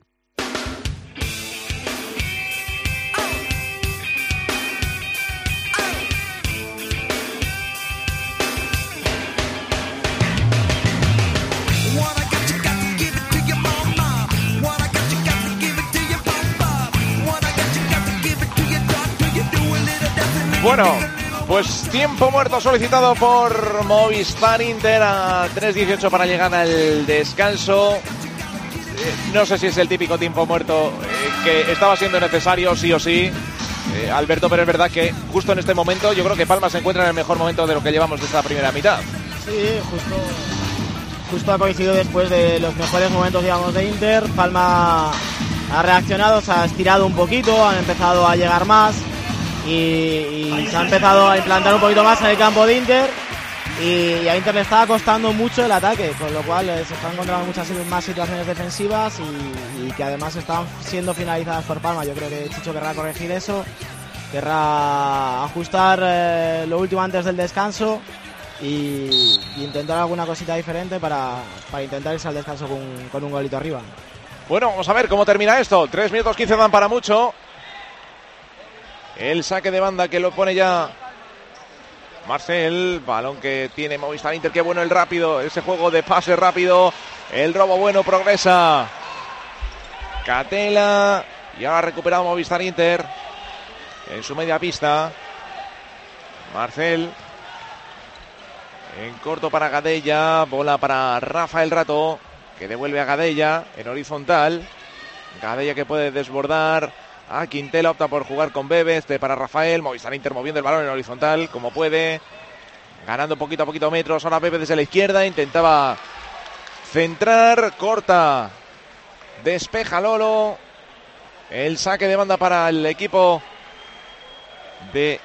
Bueno, pues tiempo muerto solicitado por Movistar Inter a tres dieciocho para llegar al descanso. Eh, no sé si es el típico tiempo muerto eh, que estaba siendo necesario sí o sí, eh, Alberto, pero es verdad que justo en este momento yo creo que Palma se encuentra en el mejor momento de lo que llevamos de esta primera mitad. Sí, justo, justo ha coincidido después de los mejores momentos, digamos, de Inter. Palma ha reaccionado, se ha estirado un poquito, han empezado a llegar más y, y se ha empezado a implantar un poquito más en el campo de Inter. Y a Inter le estaba costando mucho el ataque, con lo cual eh, se están encontrando muchas más situaciones defensivas y, y que además están siendo finalizadas por Palma. Yo creo que Chicho querrá corregir eso, querrá ajustar eh, lo último antes del descanso y, y intentar alguna cosita diferente para, para intentar irse al descanso con, con un golito arriba. Bueno, vamos a ver cómo termina esto. tres minutos quince dan para mucho. El saque de banda que lo pone ya Marcel, balón que tiene Movistar Inter, qué bueno el rápido, ese juego de pase rápido, el robo bueno, progresa Catela y ahora ha recuperado Movistar Inter en su media pista. Marcel en corto para Gadella, bola para Rafael Rato, que devuelve a Gadella en horizontal. Gadella que puede desbordar a Quintela, opta por jugar con Bebe, este para Rafael. Movistar Inter moviendo el balón en horizontal como puede, ganando poquito a poquito metros. Ahora Bebe desde la izquierda, intentaba centrar, corta, despeja Lolo. El saque de banda para el equipo de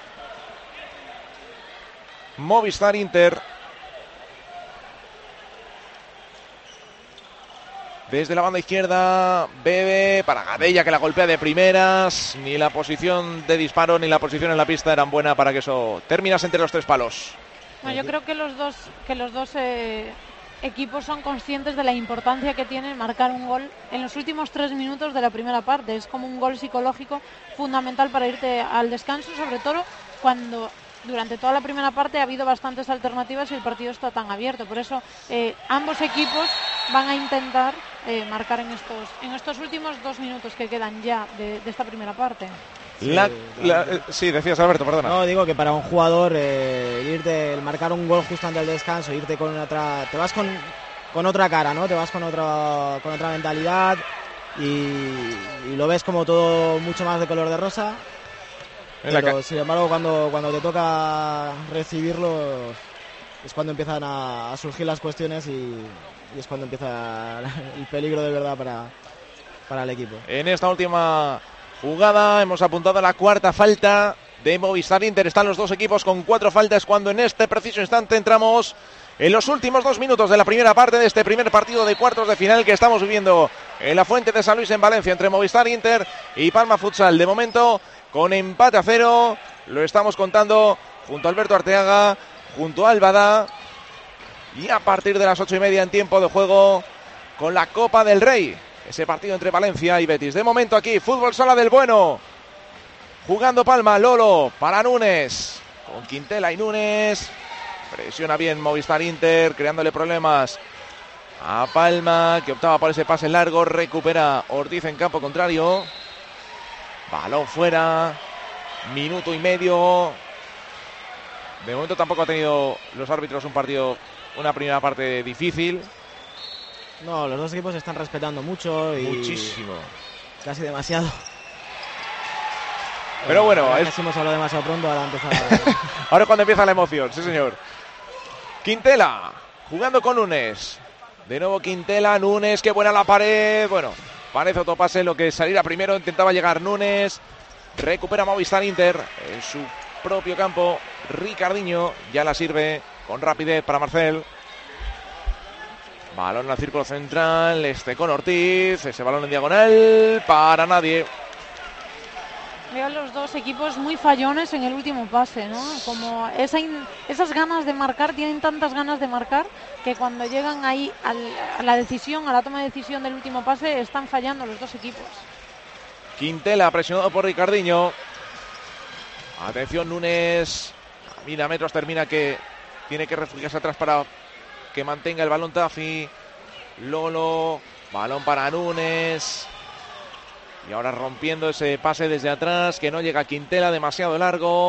Movistar Inter. Desde la banda izquierda, Bebe para Gadella, que la golpea de primeras. Ni la posición de disparo ni la posición en la pista eran buena para que eso terminase entre los tres palos. Bueno, yo creo que los dos, que los dos eh, equipos son conscientes de la importancia que tiene marcar un gol en los últimos tres minutos de la primera parte. Es como un gol psicológico fundamental para irte al descanso, sobre todo cuando durante toda la primera parte ha habido bastantes alternativas y el partido está tan abierto. Por eso eh, ambos equipos van a intentar eh, marcar en estos en estos últimos dos minutos que quedan ya de, de esta primera parte. La, la, eh, sí, decías Alberto, perdona. No, digo que para un jugador eh, irte, el marcar un gol justo antes del descanso, irte con otra, te vas con, con otra cara, ¿no? Te vas con otra con otra mentalidad y, y lo ves como todo mucho más de color de rosa. Pero sin embargo cuando, cuando te toca recibirlo es cuando empiezan a, a surgir las cuestiones y, y es cuando empieza el peligro de verdad para, para el equipo. En esta última jugada hemos apuntado a la cuarta falta de Movistar Inter. Están los dos equipos con cuatro faltas cuando en este preciso instante entramos en los últimos dos minutos de la primera parte de este primer partido de cuartos de final que estamos viviendo en la Fuente de San Luis en Valencia entre Movistar Inter y Palma Futsal. De momento con empate a cero, lo estamos contando junto a Alberto Arteaga, junto a Albada, y a partir de las ocho y media en tiempo de juego con la Copa del Rey, ese partido entre Valencia y Betis. De momento aquí, fútbol sala del bueno, jugando Palma, Lolo para Núñez, con Quintela y Núñez, presiona bien Movistar Inter, creándole problemas a Palma, que optaba por ese pase largo, recupera Ortiz en campo contrario. Balón fuera, minuto y medio. De momento tampoco ha tenido los árbitros un partido, una primera parte difícil. No, los dos equipos se están respetando mucho y muchísimo, casi demasiado. Pero bueno, ahora es... casi hemos hablado demasiado pronto, ahora empieza ahora es cuando empieza la emoción, sí señor. Quintela, jugando con Núñez. De nuevo Quintela, Núñez, qué buena la pared. Bueno, parece otro pase lo que saliera primero, intentaba llegar Núñez. Recupera Movistar Inter en su propio campo. Ricardinho ya la sirve con rapidez para Marcel. Balón al círculo central, este con Ortiz, ese balón en diagonal para nadie. Veo los dos equipos muy fallones en el último pase, ¿no? Como esa in, esas ganas de marcar, tienen tantas ganas de marcar que cuando llegan ahí al, a la decisión, a la toma de decisión del último pase, están fallando los dos equipos. Quintela presionado por Ricardinho. Atención Núñez. Mira, metros termina que tiene que refugiarse atrás para que mantenga el balón Tafi. Lolo, balón para Núñez. Y ahora rompiendo ese pase desde atrás, que no llega a Quintela, demasiado largo.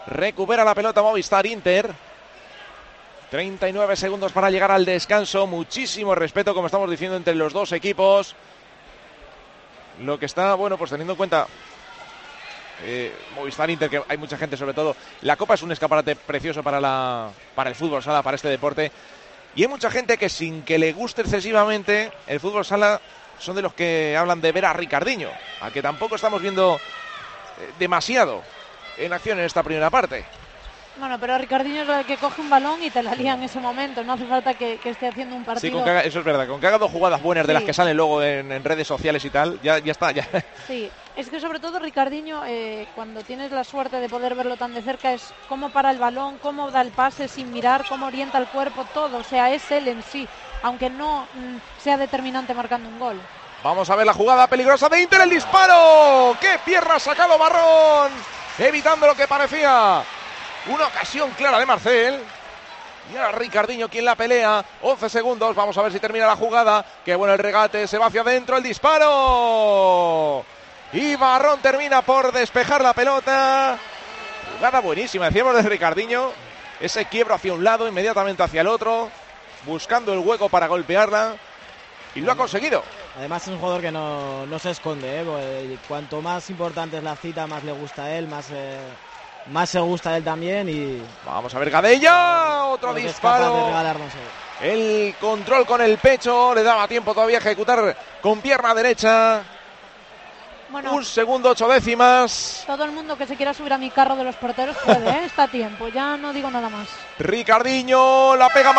Recupera la pelota Movistar Inter. treinta y nueve segundos para llegar al descanso. Muchísimo respeto, como estamos diciendo, entre los dos equipos. Lo que está, bueno, pues teniendo en cuenta eh, Movistar Inter, que hay mucha gente, sobre todo. La Copa es un escaparate precioso para, la, para el fútbol sala, para este deporte. Y hay mucha gente que, sin que le guste excesivamente el fútbol sala, son de los que hablan de ver a Ricardinho, a que tampoco estamos viendo eh, demasiado en acción en esta primera parte. Bueno, pero Ricardinho es el que coge un balón y te la lía en ese momento. No hace falta que, que esté haciendo un partido. Sí, con que haga, eso es verdad. Con que haga dos jugadas buenas, sí, de las que salen luego en, en redes sociales y tal, ya, ya está. Ya. Sí, es que sobre todo Ricardinho, eh, cuando tienes la suerte de poder verlo tan de cerca, es cómo para el balón, cómo da el pase sin mirar, cómo orienta el cuerpo, todo. O sea, es él en sí, aunque no mm, sea determinante marcando un gol. Vamos a ver la jugada peligrosa de Inter, el disparo. ¡Qué pierna ha sacado Marrón! Evitando lo que parecía una ocasión clara de Marcel. Y ahora Ricardinho quien la pelea. once segundos, vamos a ver si termina la jugada. Qué bueno el regate, se va hacia adentro, el disparo. Y Marrón termina por despejar la pelota. Jugada buenísima, decíamos de Ricardinho. Ese quiebro hacia un lado, inmediatamente hacia el otro, buscando el hueco para golpearla. Y lo ha conseguido. Además es un jugador que no, no se esconde, ¿eh? Porque cuanto más importante es la cita, más le gusta a él, más... Eh... Más se gusta a él también y... Vamos a ver Gadella, otro disparo. El control con el pecho, le daba tiempo todavía a ejecutar con pierna derecha. Bueno, un segundo, ocho décimas. Todo el mundo que se quiera subir a mi carro de los porteros puede, ¿eh? Está a tiempo, ya no digo nada más. Ricardinho, la pega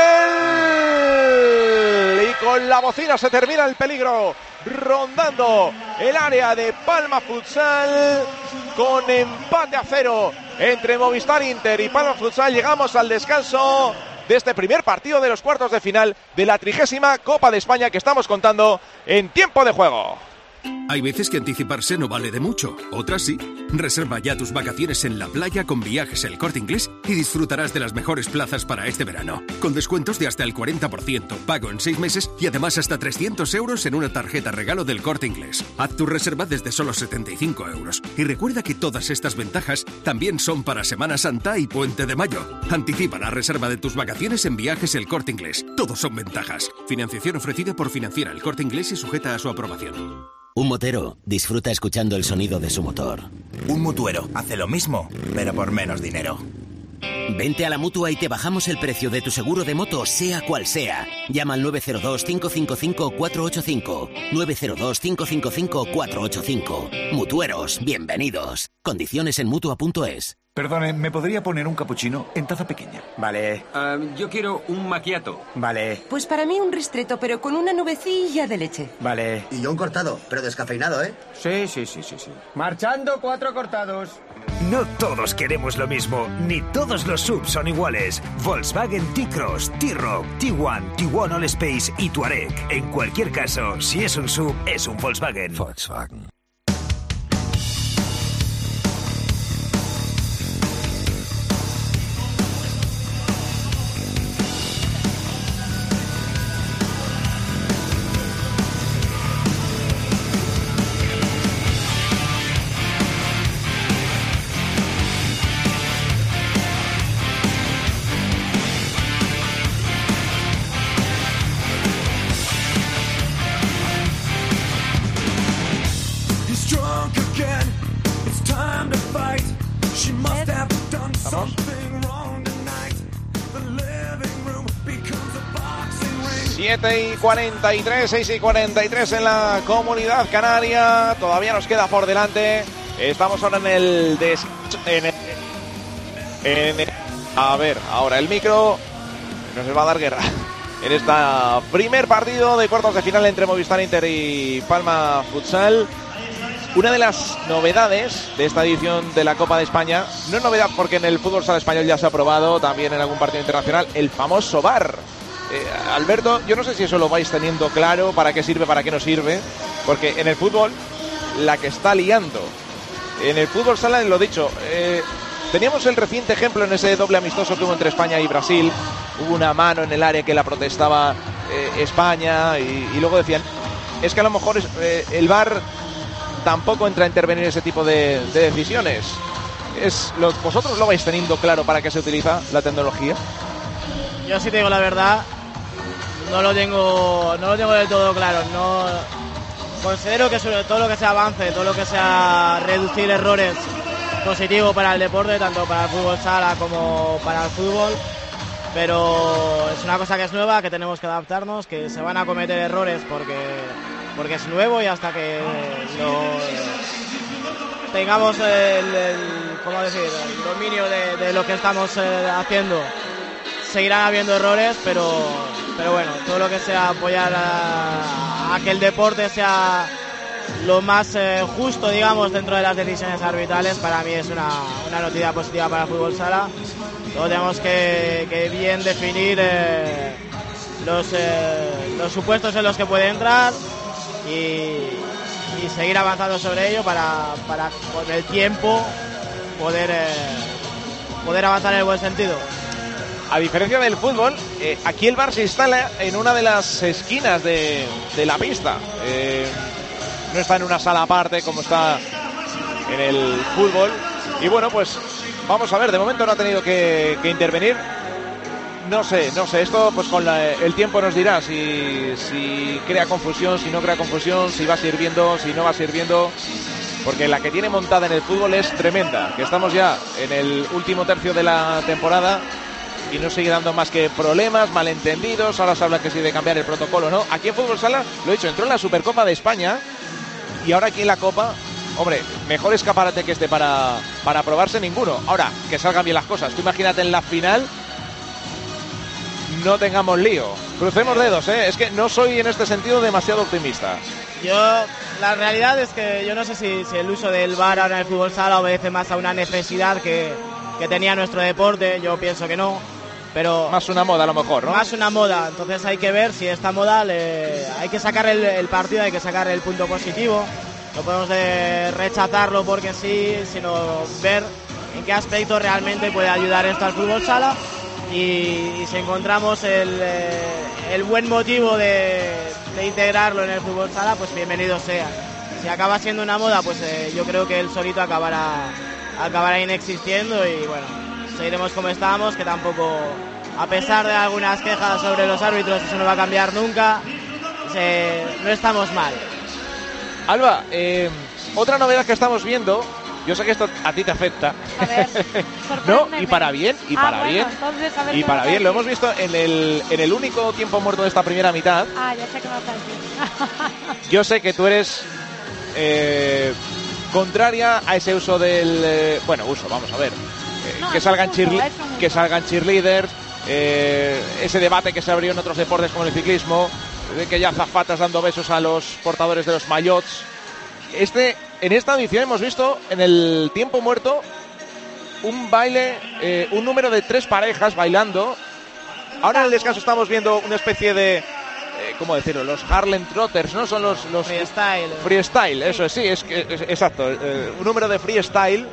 Marcel. Y con la bocina se termina el peligro. Rondando el área de Palma Futsal, con empate a cero entre Movistar Inter y Palma Futsal. Llegamos al descanso de este primer partido de los cuartos de final de la trigésima Copa de España que estamos contando en tiempo de juego. Hay veces que anticiparse no vale de mucho, otras sí. Reserva ya tus vacaciones en la playa con Viajes El Corte Inglés y disfrutarás de las mejores plazas para este verano. Con descuentos de hasta el cuarenta por ciento, pago en seis meses y además hasta trescientos euros en una tarjeta regalo del Corte Inglés. Haz tu reserva desde solo setenta y cinco euros. Y recuerda que todas estas ventajas también son para Semana Santa y Puente de Mayo. Anticipa la reserva de tus vacaciones en Viajes El Corte Inglés. Todos son ventajas. Financiación ofrecida por Financiera El Corte Inglés y sujeta a su aprobación. Un motero disfruta escuchando el sonido de su motor. Un mutuero hace lo mismo, pero por menos dinero. Vente a la Mutua y te bajamos el precio de tu seguro de moto, sea cual sea. Llama al nueve cero dos, cinco cinco cinco, cuatro ocho cinco. nueve cero dos, cinco cinco cinco, cuatro ocho cinco. Mutueros, bienvenidos. Condiciones en Mutua punto es. Perdone, ¿me podría poner un cappuccino en taza pequeña? Vale. Uh, yo quiero un macchiato. Vale. Pues para mí un ristretto, pero con una nubecilla de leche. Vale. Y yo un cortado, pero descafeinado, ¿eh? Sí, sí, sí, sí, sí. Marchando, cuatro cortados. No todos queremos lo mismo, ni todos los S U V son iguales. Volkswagen T-Cross, T-Roc, T uno, T uno All Space y Touareg. En cualquier caso, si es un S U V, es un Volkswagen. Volkswagen. siete y cuarenta y tres, seis y cuarenta y tres en la Comunidad Canaria. Todavía nos queda por delante. Estamos ahora en el... Des... En el... En el... A ver, ahora el micro nos va a dar guerra en este primer partido de cuartos de final entre Movistar Inter y Palma Futsal. Una de las novedades de esta edición de la Copa de España, no es novedad porque en el fútbol sala español ya se ha probado también en algún partido internacional, el famoso V A R. Eh, Alberto, yo no sé si eso lo vais teniendo claro, para qué sirve, para qué no sirve, porque en el fútbol la que está liando, en el fútbol sala, lo dicho, eh, teníamos el reciente ejemplo en ese doble amistoso que hubo entre España y Brasil. Hubo una mano en el área que la protestaba eh, España y, y luego decían, es que a lo mejor es, eh, el V A R tampoco entra a intervenir ese tipo de, de decisiones. es lo, ¿Vosotros lo vais teniendo claro para qué se utiliza la tecnología? Yo sí te digo la verdad, no lo tengo, no lo tengo del todo claro. No considero que sobre todo lo que sea avance, todo lo que sea reducir errores, positivo para el deporte, tanto para el fútbol sala como para el fútbol. Pero es una cosa que es nueva, que tenemos que adaptarnos, que se van a cometer errores porque, porque es nuevo, y hasta que lo tengamos el, el, ¿cómo decir? el dominio de, de lo que estamos eh, haciendo, seguirán habiendo errores, pero, pero bueno, todo lo que sea apoyar a, a que el deporte sea lo más eh, justo, digamos, dentro de las decisiones arbitrales, para mí es una, una noticia positiva para el fútbol sala. Luego tenemos que, que bien definir eh, los, eh, los supuestos en los que puede entrar y, y seguir avanzando sobre ello para, para con el tiempo poder, eh, poder avanzar en el buen sentido. A diferencia del fútbol, eh, aquí el bar se instala en una de las esquinas de, de la pista. Eh, no está en una sala aparte como está en el fútbol. Y bueno, pues vamos a ver, de momento no ha tenido que, que intervenir. No sé, no sé, esto pues con la, el tiempo nos dirá si, si crea confusión, si no crea confusión, si va sirviendo, si no va sirviendo. Porque la que tiene montada en el fútbol es tremenda, que estamos ya en el último tercio de la temporada y no sigue dando más que problemas, malentendidos. Ahora se habla que sí de cambiar el protocolo, ¿no? Aquí en Fútbol Sala, lo he dicho, entró en la Supercopa de España y ahora aquí en la Copa, hombre, mejor escaparate que este para, para probarse ninguno. Ahora, que salgan bien las cosas. Tú imagínate en la final, no tengamos lío. Crucemos dedos, ¿eh? Es que no soy en este sentido demasiado optimista. Yo, la realidad es que yo no sé si, si el uso del V A R ahora en el fútbol sala obedece más a una necesidad que, que tenía nuestro deporte. Yo pienso que no, pero... Más una moda a lo mejor, ¿no? Más una moda, entonces hay que ver si esta moda le, hay que sacar el, el partido, hay que sacar el punto positivo. No podemos de rechazarlo porque sí, sino ver en qué aspecto realmente puede ayudar esto al fútbol sala. Y, y si encontramos el, eh, el buen motivo de, de integrarlo en el fútbol sala, pues bienvenido sea. Si acaba siendo una moda, pues eh, yo creo que él solito acabará, acabará inexistiendo y bueno, seguiremos como estamos, que tampoco, a pesar de algunas quejas sobre los árbitros, eso no va a cambiar nunca, se, no estamos mal. Alba, eh, otra novedad que estamos viendo, yo sé que esto a ti te afecta. A ver, no, y para bien, y ah, para bueno, bien. Entonces, a ver y para bien, lo hemos visto en el, en el único tiempo muerto de esta primera mitad. Ah, ya sé que me vas a decir. Yo sé que tú eres eh, contraria a ese uso del... Eh, bueno, uso, vamos a ver. Eh, no, que, salgan uso, cheerle- que salgan cheerleaders, eh, ese debate que se abrió en otros deportes como el ciclismo, de que ya azafatas dando besos a los portadores de los maillots. Este, en esta edición hemos visto en el tiempo muerto un baile, eh, un número de tres parejas bailando. Ahora en el descanso estamos viendo una especie de, eh, ¿cómo decirlo? Los Harlem Trotters, ¿no? Son los, los freestyle. Freestyle, eso es, sí, es, es exacto. Eh, un número de freestyle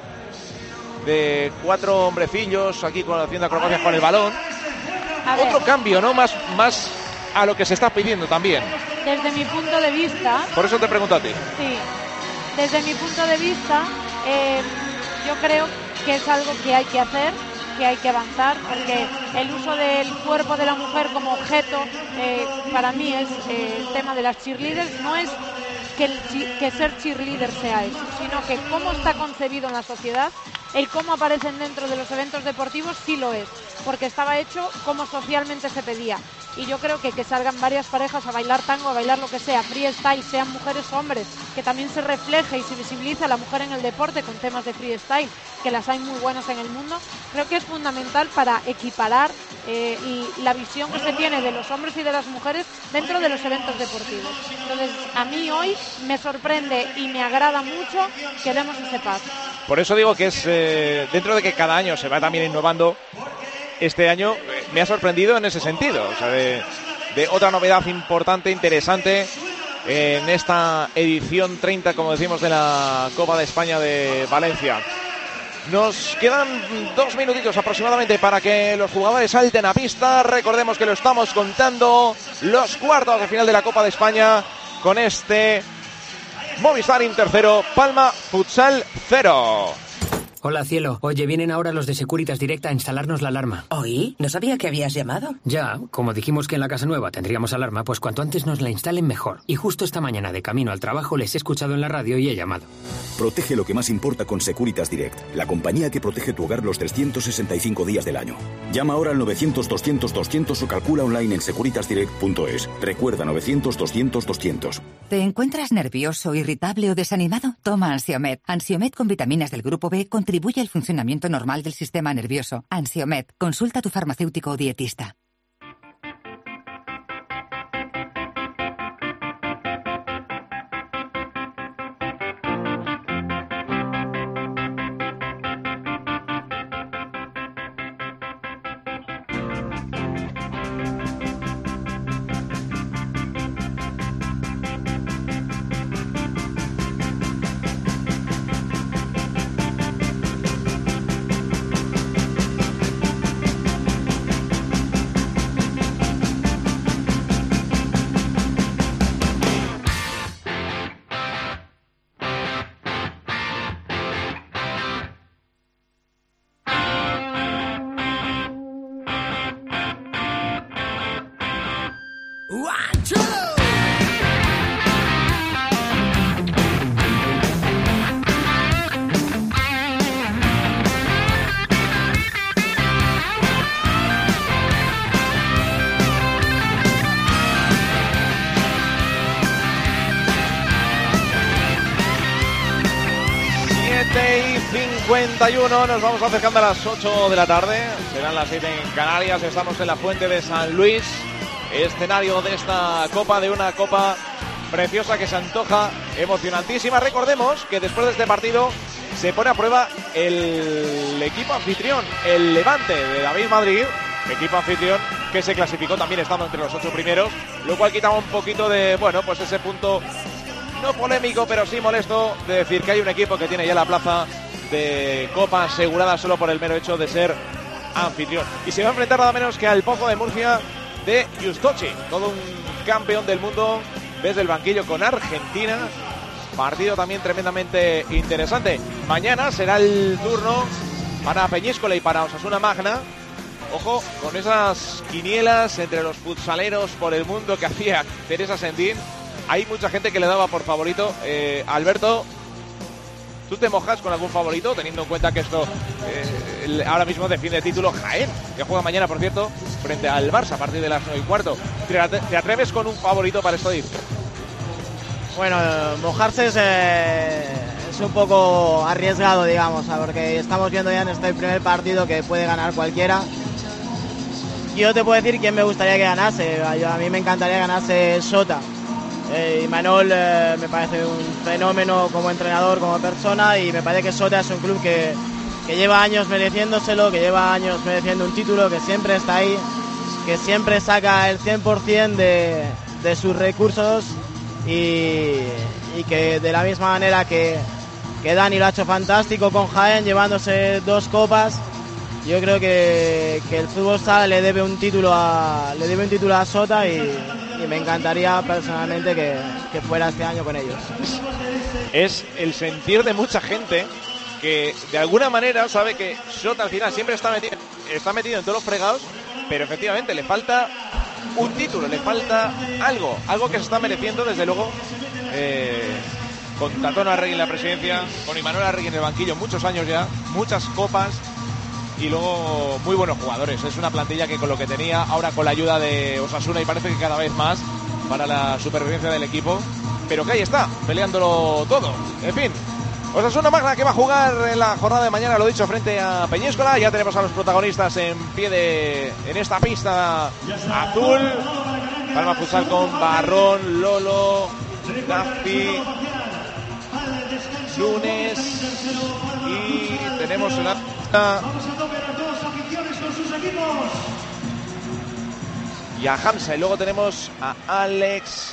de cuatro hombrecillos aquí con, haciendo acrobacias con el balón. Otro cambio, ¿no? Más, más a lo que se está pidiendo también. Desde mi punto de vista... Por eso te pregunto a ti. Sí. Desde mi punto de vista, eh, yo creo que es algo que hay que hacer, que hay que avanzar, porque el uso del cuerpo de la mujer como objeto, eh, para mí es eh, el tema de las cheerleaders, no es que, el, que ser cheerleader sea eso, sino que cómo está concebido en la sociedad, el cómo aparecen dentro de los eventos deportivos sí lo es, porque estaba hecho como socialmente se pedía. Y yo creo que que salgan varias parejas a bailar tango, a bailar lo que sea, freestyle, sean mujeres o hombres, que también se refleje y se visibilice a la mujer en el deporte con temas de freestyle, que las hay muy buenas en el mundo, creo que es fundamental para equiparar eh, y la visión que se tiene de los hombres y de las mujeres dentro de los eventos deportivos. Entonces, a mí hoy me sorprende y me agrada mucho que demos ese paso. Por eso digo que es, eh, dentro de que cada año se va también innovando, este año eh, me ha sorprendido en ese sentido, o sea, de, de otra novedad importante, interesante eh, en esta edición treinta, como decimos, de la Copa de España de Valencia. Nos quedan dos minutitos aproximadamente para que los jugadores salten a pista. Recordemos que lo estamos contando, los cuartos de final de la Copa de España con este Movistar Inter cero, Palma Futsal cero. Hola, cielo. Oye, vienen ahora los de Securitas Direct a instalarnos la alarma. ¿Oí? No sabía que habías llamado. Ya, como dijimos que en la casa nueva tendríamos alarma, pues cuanto antes nos la instalen mejor. Y justo esta mañana, de camino al trabajo, les he escuchado en la radio y he llamado. Protege lo que más importa con Securitas Direct, la compañía que protege tu hogar los trescientos sesenta y cinco días del año. Llama ahora al novecientos doscientos doscientos o calcula online en securitas direct punto es. Recuerda, novecientos doscientos doscientos. ¿Te encuentras nervioso, irritable o desanimado? Toma Ansiomed. Ansiomed con vitaminas del grupo B contribuye al funcionamiento normal del sistema nervioso. Ansiomed. Consulta a tu farmacéutico o dietista. cincuenta y uno, nos vamos acercando a las ocho de la tarde, serán las siete en Canarias, estamos en la Fuente de San Luis, escenario de esta copa, de una copa preciosa que se antoja emocionantísima. Recordemos que después de este partido se pone a prueba el equipo anfitrión, el Levante de David Madrid, equipo anfitrión que se clasificó también estando entre los ocho primeros, lo cual quitaba un poquito de, bueno, pues ese punto no polémico, pero sí molesto, de decir que hay un equipo que tiene ya la plaza de copa asegurada solo por el mero hecho de ser anfitrión. Y se va a enfrentar nada menos que al Pozo de Murcia de Justochi, todo un campeón del mundo desde el banquillo con Argentina. Partido también tremendamente interesante. Mañana será el turno para Peñíscola y para Osasuna Magna. Ojo con esas quinielas entre los futsaleros por el mundo que hacía Teresa Sendín. Hay mucha gente que le daba por favorito. Eh, Alberto, ¿tú te mojas con algún favorito, teniendo en cuenta que esto eh, ahora mismo defiende título Jaén, que juega mañana, por cierto, frente al Barça a partir de las nueve y cuarto? ¿Te atreves con un favorito para esto? Bueno, mojarse es, eh, es un poco arriesgado, digamos, porque estamos viendo ya en este primer partido que puede ganar cualquiera. Yo te puedo decir quién me gustaría que ganase. A mí me encantaría que ganase Sota. Eh, Imanol eh, me parece un fenómeno como entrenador, como persona, y me parece que Sota es un club que, que lleva años mereciéndoselo, que lleva años mereciendo un título, que siempre está ahí, que siempre saca el cien por ciento de, de sus recursos y, y que de la misma manera que, que Dani lo ha hecho fantástico con Jaén, llevándose dos copas. Yo creo que, que el fútbol sala le debe un título a le debe un título a Sota y, y me encantaría personalmente que, que fuera este año con ellos. Es el sentir de mucha gente que de alguna manera sabe que Sota al final siempre está metido, está metido en todos los fregados, pero efectivamente le falta un título, le falta algo, algo que se está mereciendo desde luego, eh, con Tatón Arregui en la presidencia, con Imanol Arregui en el banquillo, muchos años ya, muchas copas. Y luego muy buenos jugadores. Es una plantilla que con lo que tenía, ahora con la ayuda de Osasuna, y parece que cada vez más para la supervivencia del equipo, pero que ahí está, peleándolo todo. En fin, Osasuna Magna que va a jugar en la jornada de mañana, lo dicho, frente a Peñíscola. Ya tenemos a los protagonistas en pie de en esta pista azul. Palma Futsal con Barrón, Lolo, Gaffi, Lunes, y tenemos una y a Hamza, y luego tenemos a Alex,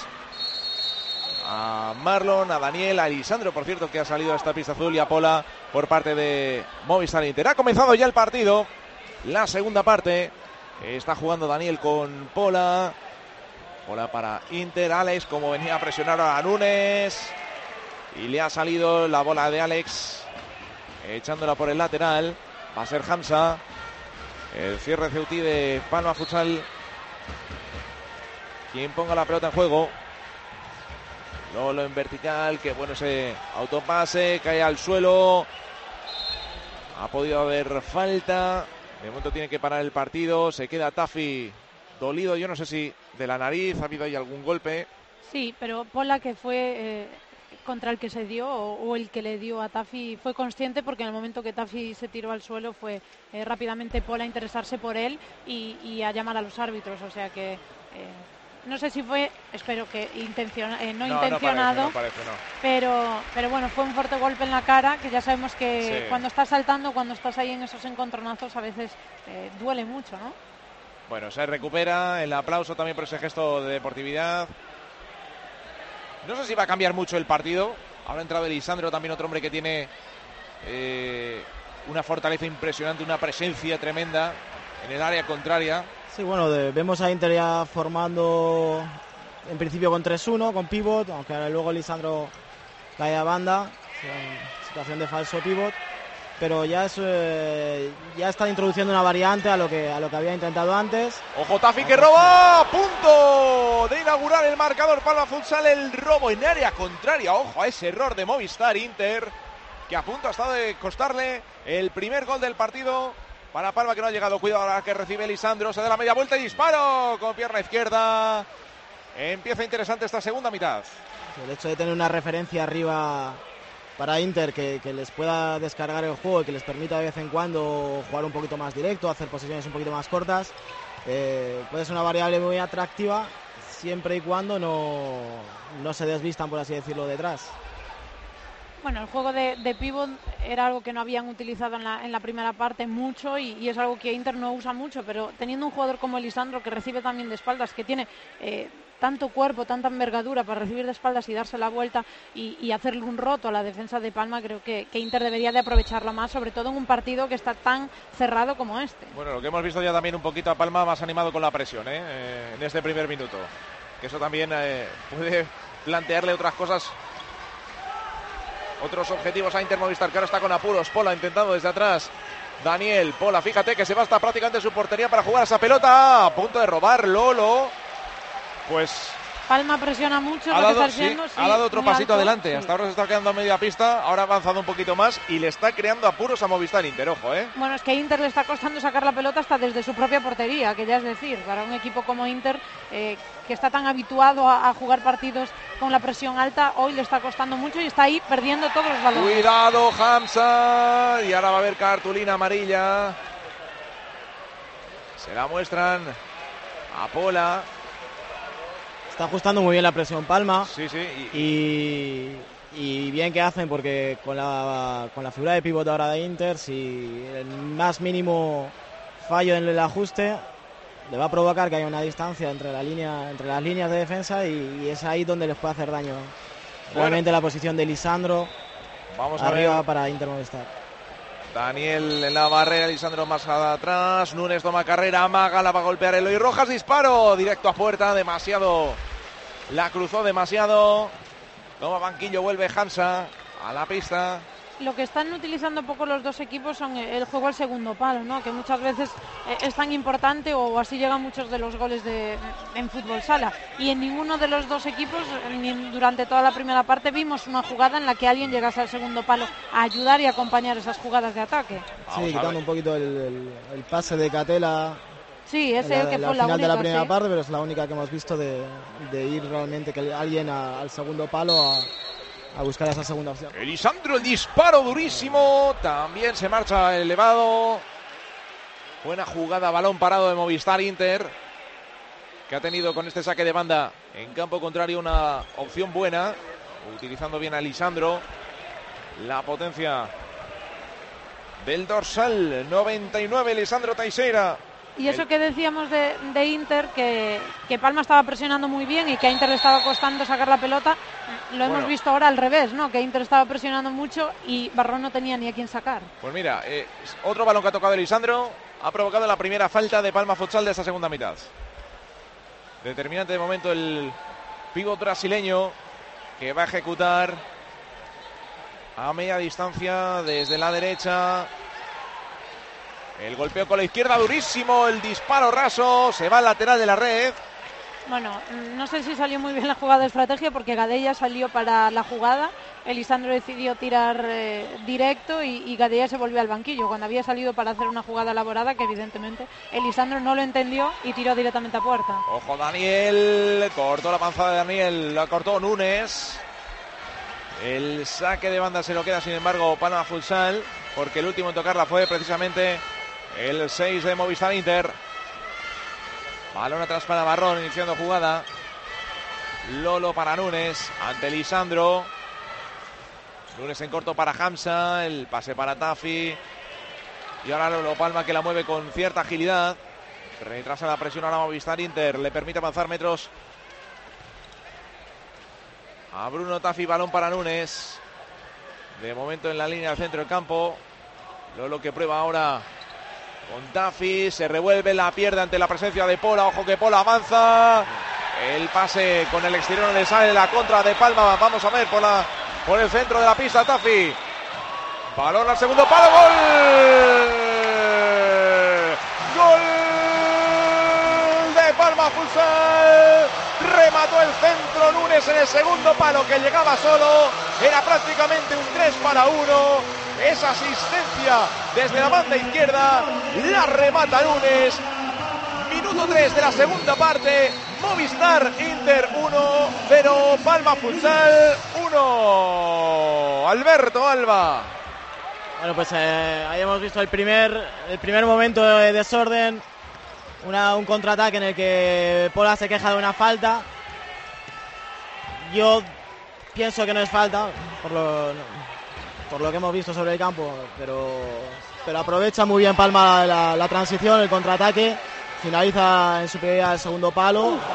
a Marlon, a Daniel, a Lisandro, por cierto, que ha salido a esta pista azul, y a Pola por parte de Movistar Inter. Ha comenzado ya el partido, la segunda parte. Está jugando Daniel con Pola. Pola para Inter. Alex, como venía a presionar a Nunes, y le ha salido la bola de Alex echándola por el lateral. Va a ser Hamza. El cierre ceutí de Palma Futsal. Quien ponga la pelota en juego. Lolo en vertical. Qué bueno ese autopase. Cae al suelo. Ha podido haber falta. De momento tiene que parar el partido. Se queda Tafi dolido. Yo no sé si de la nariz ha habido ahí algún golpe. Sí, pero Pola, que fue eh, contra el que se dio o, o el que le dio a Tafi, fue consciente, porque en el momento que Tafi se tiró al suelo fue eh, rápidamente Pola a interesarse por él y, y a llamar a los árbitros. O sea que... Eh, no sé si fue, espero que intenciona, eh, no, no intencionado, no parece, no parece, no. Pero, pero bueno, fue un fuerte golpe en la cara, que ya sabemos que sí. Cuando estás saltando, cuando estás ahí en esos encontronazos, a veces eh, duele mucho, ¿no? Bueno, se recupera, el aplauso también por ese gesto de deportividad. No sé si va a cambiar mucho el partido. Ahora ha entrado Elisandro, también otro hombre que tiene eh, una fortaleza impresionante, una presencia tremenda en el área contraria. Sí, bueno, de, vemos a Inter ya formando en principio con tres uno, con pivot, aunque ahora luego Lisandro cae a banda, situación de falso pivot, pero ya es eh, ya está introduciendo una variante a lo que a lo que había intentado antes. Ojo, Tafi que roba, punto de inaugurar el marcador Palma Futsal, el robo en área contraria. Ojo a ese error de Movistar Inter, que a punto ha estado de costarle el primer gol del partido. Para Palma, que no ha llegado. Cuidado ahora que recibe Lisandro. Se da la media vuelta y disparo con pierna izquierda. Empieza interesante esta segunda mitad. El hecho de tener una referencia arriba para Inter que, que les pueda descargar el juego y que les permita de vez en cuando jugar un poquito más directo, hacer posiciones un poquito más cortas, eh, puede ser una variable muy atractiva siempre y cuando no, no se desvistan, por así decirlo, detrás. Bueno, el juego de, de pívot era algo que no habían utilizado en la, en la primera parte mucho y, y es algo que Inter no usa mucho, pero teniendo un jugador como Elisandro, que recibe también de espaldas, que tiene eh, tanto cuerpo, tanta envergadura para recibir de espaldas y darse la vuelta y, y hacerle un roto a la defensa de Palma, creo que, que Inter debería de aprovecharlo más, sobre todo en un partido que está tan cerrado como este. Bueno, lo que hemos visto ya también un poquito a Palma más animado con la presión, ¿eh? Eh, en este primer minuto, que eso también eh, puede plantearle otras cosas, otros objetivos a Inter Movistar, que ahora está con apuros. Pola intentando desde atrás. Daniel Pola, fíjate que se va hasta prácticamente su portería para jugar esa pelota. A punto de robar Lolo. Pues Palma presiona mucho. Ha lo dado, que está sí, haciendo, sí, ha dado otro pasito alto, adelante. sí. Hasta ahora se está quedando a media pista. Ahora ha avanzado un poquito más y le está creando apuros a Movistar Inter. Ojo, ¿eh? Bueno, es que a Inter le está costando sacar la pelota hasta desde su propia portería, que ya es decir, para un equipo como Inter, eh, que está tan habituado a, a jugar partidos con la presión alta, hoy le está costando mucho y está ahí perdiendo todos los balones. Cuidado, Hamza. Y ahora va a haber cartulina amarilla. Se la muestran a Pola. Está ajustando muy bien la presión Palma. Sí, sí. Y, y, y bien que hacen, porque con la, con la figura de pívot ahora de Inter, si el más mínimo fallo en el ajuste le va a provocar que haya una distancia entre la línea, entre las líneas de defensa y, y es ahí donde les puede hacer daño. Realmente bueno, la posición de Lisandro vamos a arriba ver. Para Inter Movistar. Daniel en la barrera, Lisandro más atrás, Núñez toma carrera, amaga, la va a golpear Eloy Rojas, disparo directo a puerta, demasiado, la cruzó demasiado, toma banquillo, vuelve Hamza a la pista. Lo que están utilizando poco los dos equipos son el juego al segundo palo, ¿no? Que muchas veces es tan importante, o así llegan muchos de los goles de, en fútbol sala. Y en ninguno de los dos equipos, ni durante toda la primera parte, vimos una jugada en la que alguien llegase al segundo palo a ayudar y acompañar esas jugadas de ataque. Sí, quitando un poquito el, el, el pase de Catela. Sí, ese la, que la fue la final única, de la primera sí. parte, pero es la única que hemos visto de, de ir realmente que alguien a, al segundo palo a... a buscar esa segunda opción. Elisandro, el disparo durísimo, también se marcha elevado. Buena jugada, balón parado de Movistar Inter, que ha tenido con este saque de banda en campo contrario una opción buena, utilizando bien a Elisandro. La potencia del dorsal noventa y nueve, Elisandro Teixeira. Y eso que decíamos de, de Inter, que, que Palma estaba presionando muy bien y que a Inter le estaba costando sacar la pelota, lo bueno. hemos visto ahora al revés, ¿no? Que Inter estaba presionando mucho y Barrón no tenía ni a quién sacar. Pues mira, eh, otro balón que ha tocado Elisandro ha provocado la primera falta de Palma Futsal de esta segunda mitad. Determinante de momento el pívot brasileño, que va a ejecutar a media distancia desde la derecha. El golpeo con la izquierda durísimo, el disparo raso, se va al lateral de la red. Bueno, no sé si salió muy bien la jugada de estrategia porque Gadella salió para la jugada, Elisandro decidió tirar eh, directo y, y Gadella se volvió al banquillo cuando había salido para hacer una jugada elaborada que evidentemente Elisandro no lo entendió y tiró directamente a puerta. Ojo Daniel, cortó la panza de Daniel, la cortó Núñez. El saque de banda se lo queda sin embargo Palma Futsal porque el último en tocarla fue precisamente el seis de Movistar Inter. Balón atrás para Barrón, iniciando jugada. Lolo para Núñez, ante Lisandro. Núñez en corto para Hamza, el pase para Tafi. Y ahora Lolo Palma que la mueve con cierta agilidad. Retrasa la presión ahora Movistar Inter, le permite avanzar metros a Bruno Tafi, balón para Núñez. De momento en la línea del centro del campo. Lolo que prueba ahora con Tafi, se revuelve, la pierde ante la presencia de Pola, ojo que Pola avanza, el pase con el exterior le sale la contra de Palma, vamos a ver por, la, por el centro de la pista Tafi, balón al segundo palo, gol, gol de Palma Futsal, remató el centro Núñez en el segundo palo que llegaba solo, era prácticamente un tres para uno. Esa asistencia desde la banda izquierda, la remata Núñez. Minuto tres de la segunda parte, Movistar Inter uno, cero, Palma Futsal uno. Alberto Alba. Bueno, pues eh, ahí hemos visto el primer, el primer momento de desorden, una, un contraataque en el que Pola se queja de una falta. Yo pienso que no es falta, por lo... No. por lo que hemos visto sobre el campo, pero, pero aprovecha muy bien Palma la, la transición, el contraataque, finaliza en superioridad al segundo palo. Uh,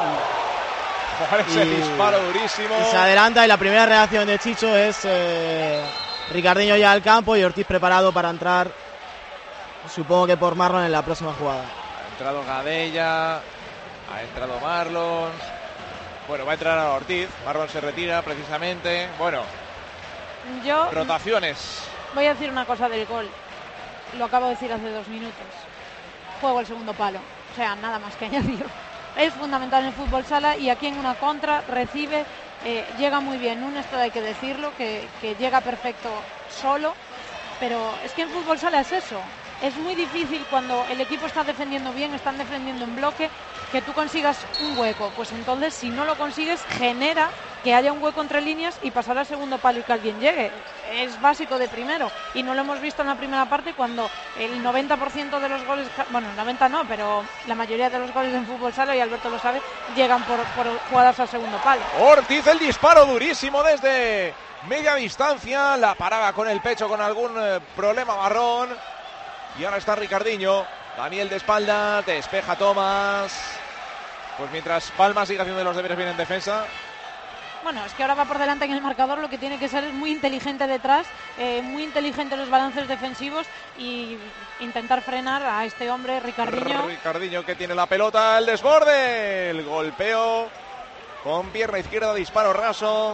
y, ese disparo durísimo. Y se adelanta y la primera reacción de Chicho es eh, Ricardinho ya al campo y Ortiz preparado para entrar, supongo que por Marlon en la próxima jugada. Ha entrado Gadella, ha entrado Marlon, bueno, va a entrar a Ortiz, Marlon se retira precisamente, bueno... Yo rotaciones. Voy a decir una cosa del gol. Lo acabo de decir hace dos minutos. Juego el segundo palo. O sea, nada más que añadir. Es fundamental en el fútbol sala y aquí en una contra recibe, eh, llega muy bien. Un esto hay que decirlo, que, que llega perfecto solo. Pero es que en fútbol sala es eso. Es muy difícil cuando el equipo está defendiendo bien, están defendiendo en bloque, que tú consigas un hueco. Pues entonces, si no lo consigues, genera que haya un hueco entre líneas y pasar al segundo palo y que alguien llegue. Es básico de primero. Y no lo hemos visto en la primera parte cuando el noventa por ciento de los goles, bueno, el noventa no, pero la mayoría de los goles en fútbol sala, y Alberto lo sabe, llegan por, por jugadas al segundo palo. Ortiz, el disparo durísimo desde media distancia. La paraba con el pecho con algún eh, problema Barrón. Y ahora está Ricardinho, Daniel de espalda, despeja Tomás. Pues mientras Palma sigue haciendo los deberes bien en defensa. Bueno, es que ahora va por delante en el marcador, lo que tiene que ser es muy inteligente detrás, eh, muy inteligente los balances defensivos y intentar frenar a este hombre, Ricardinho. Ricardinho que tiene la pelota, el desborde, el golpeo con pierna izquierda, disparo raso.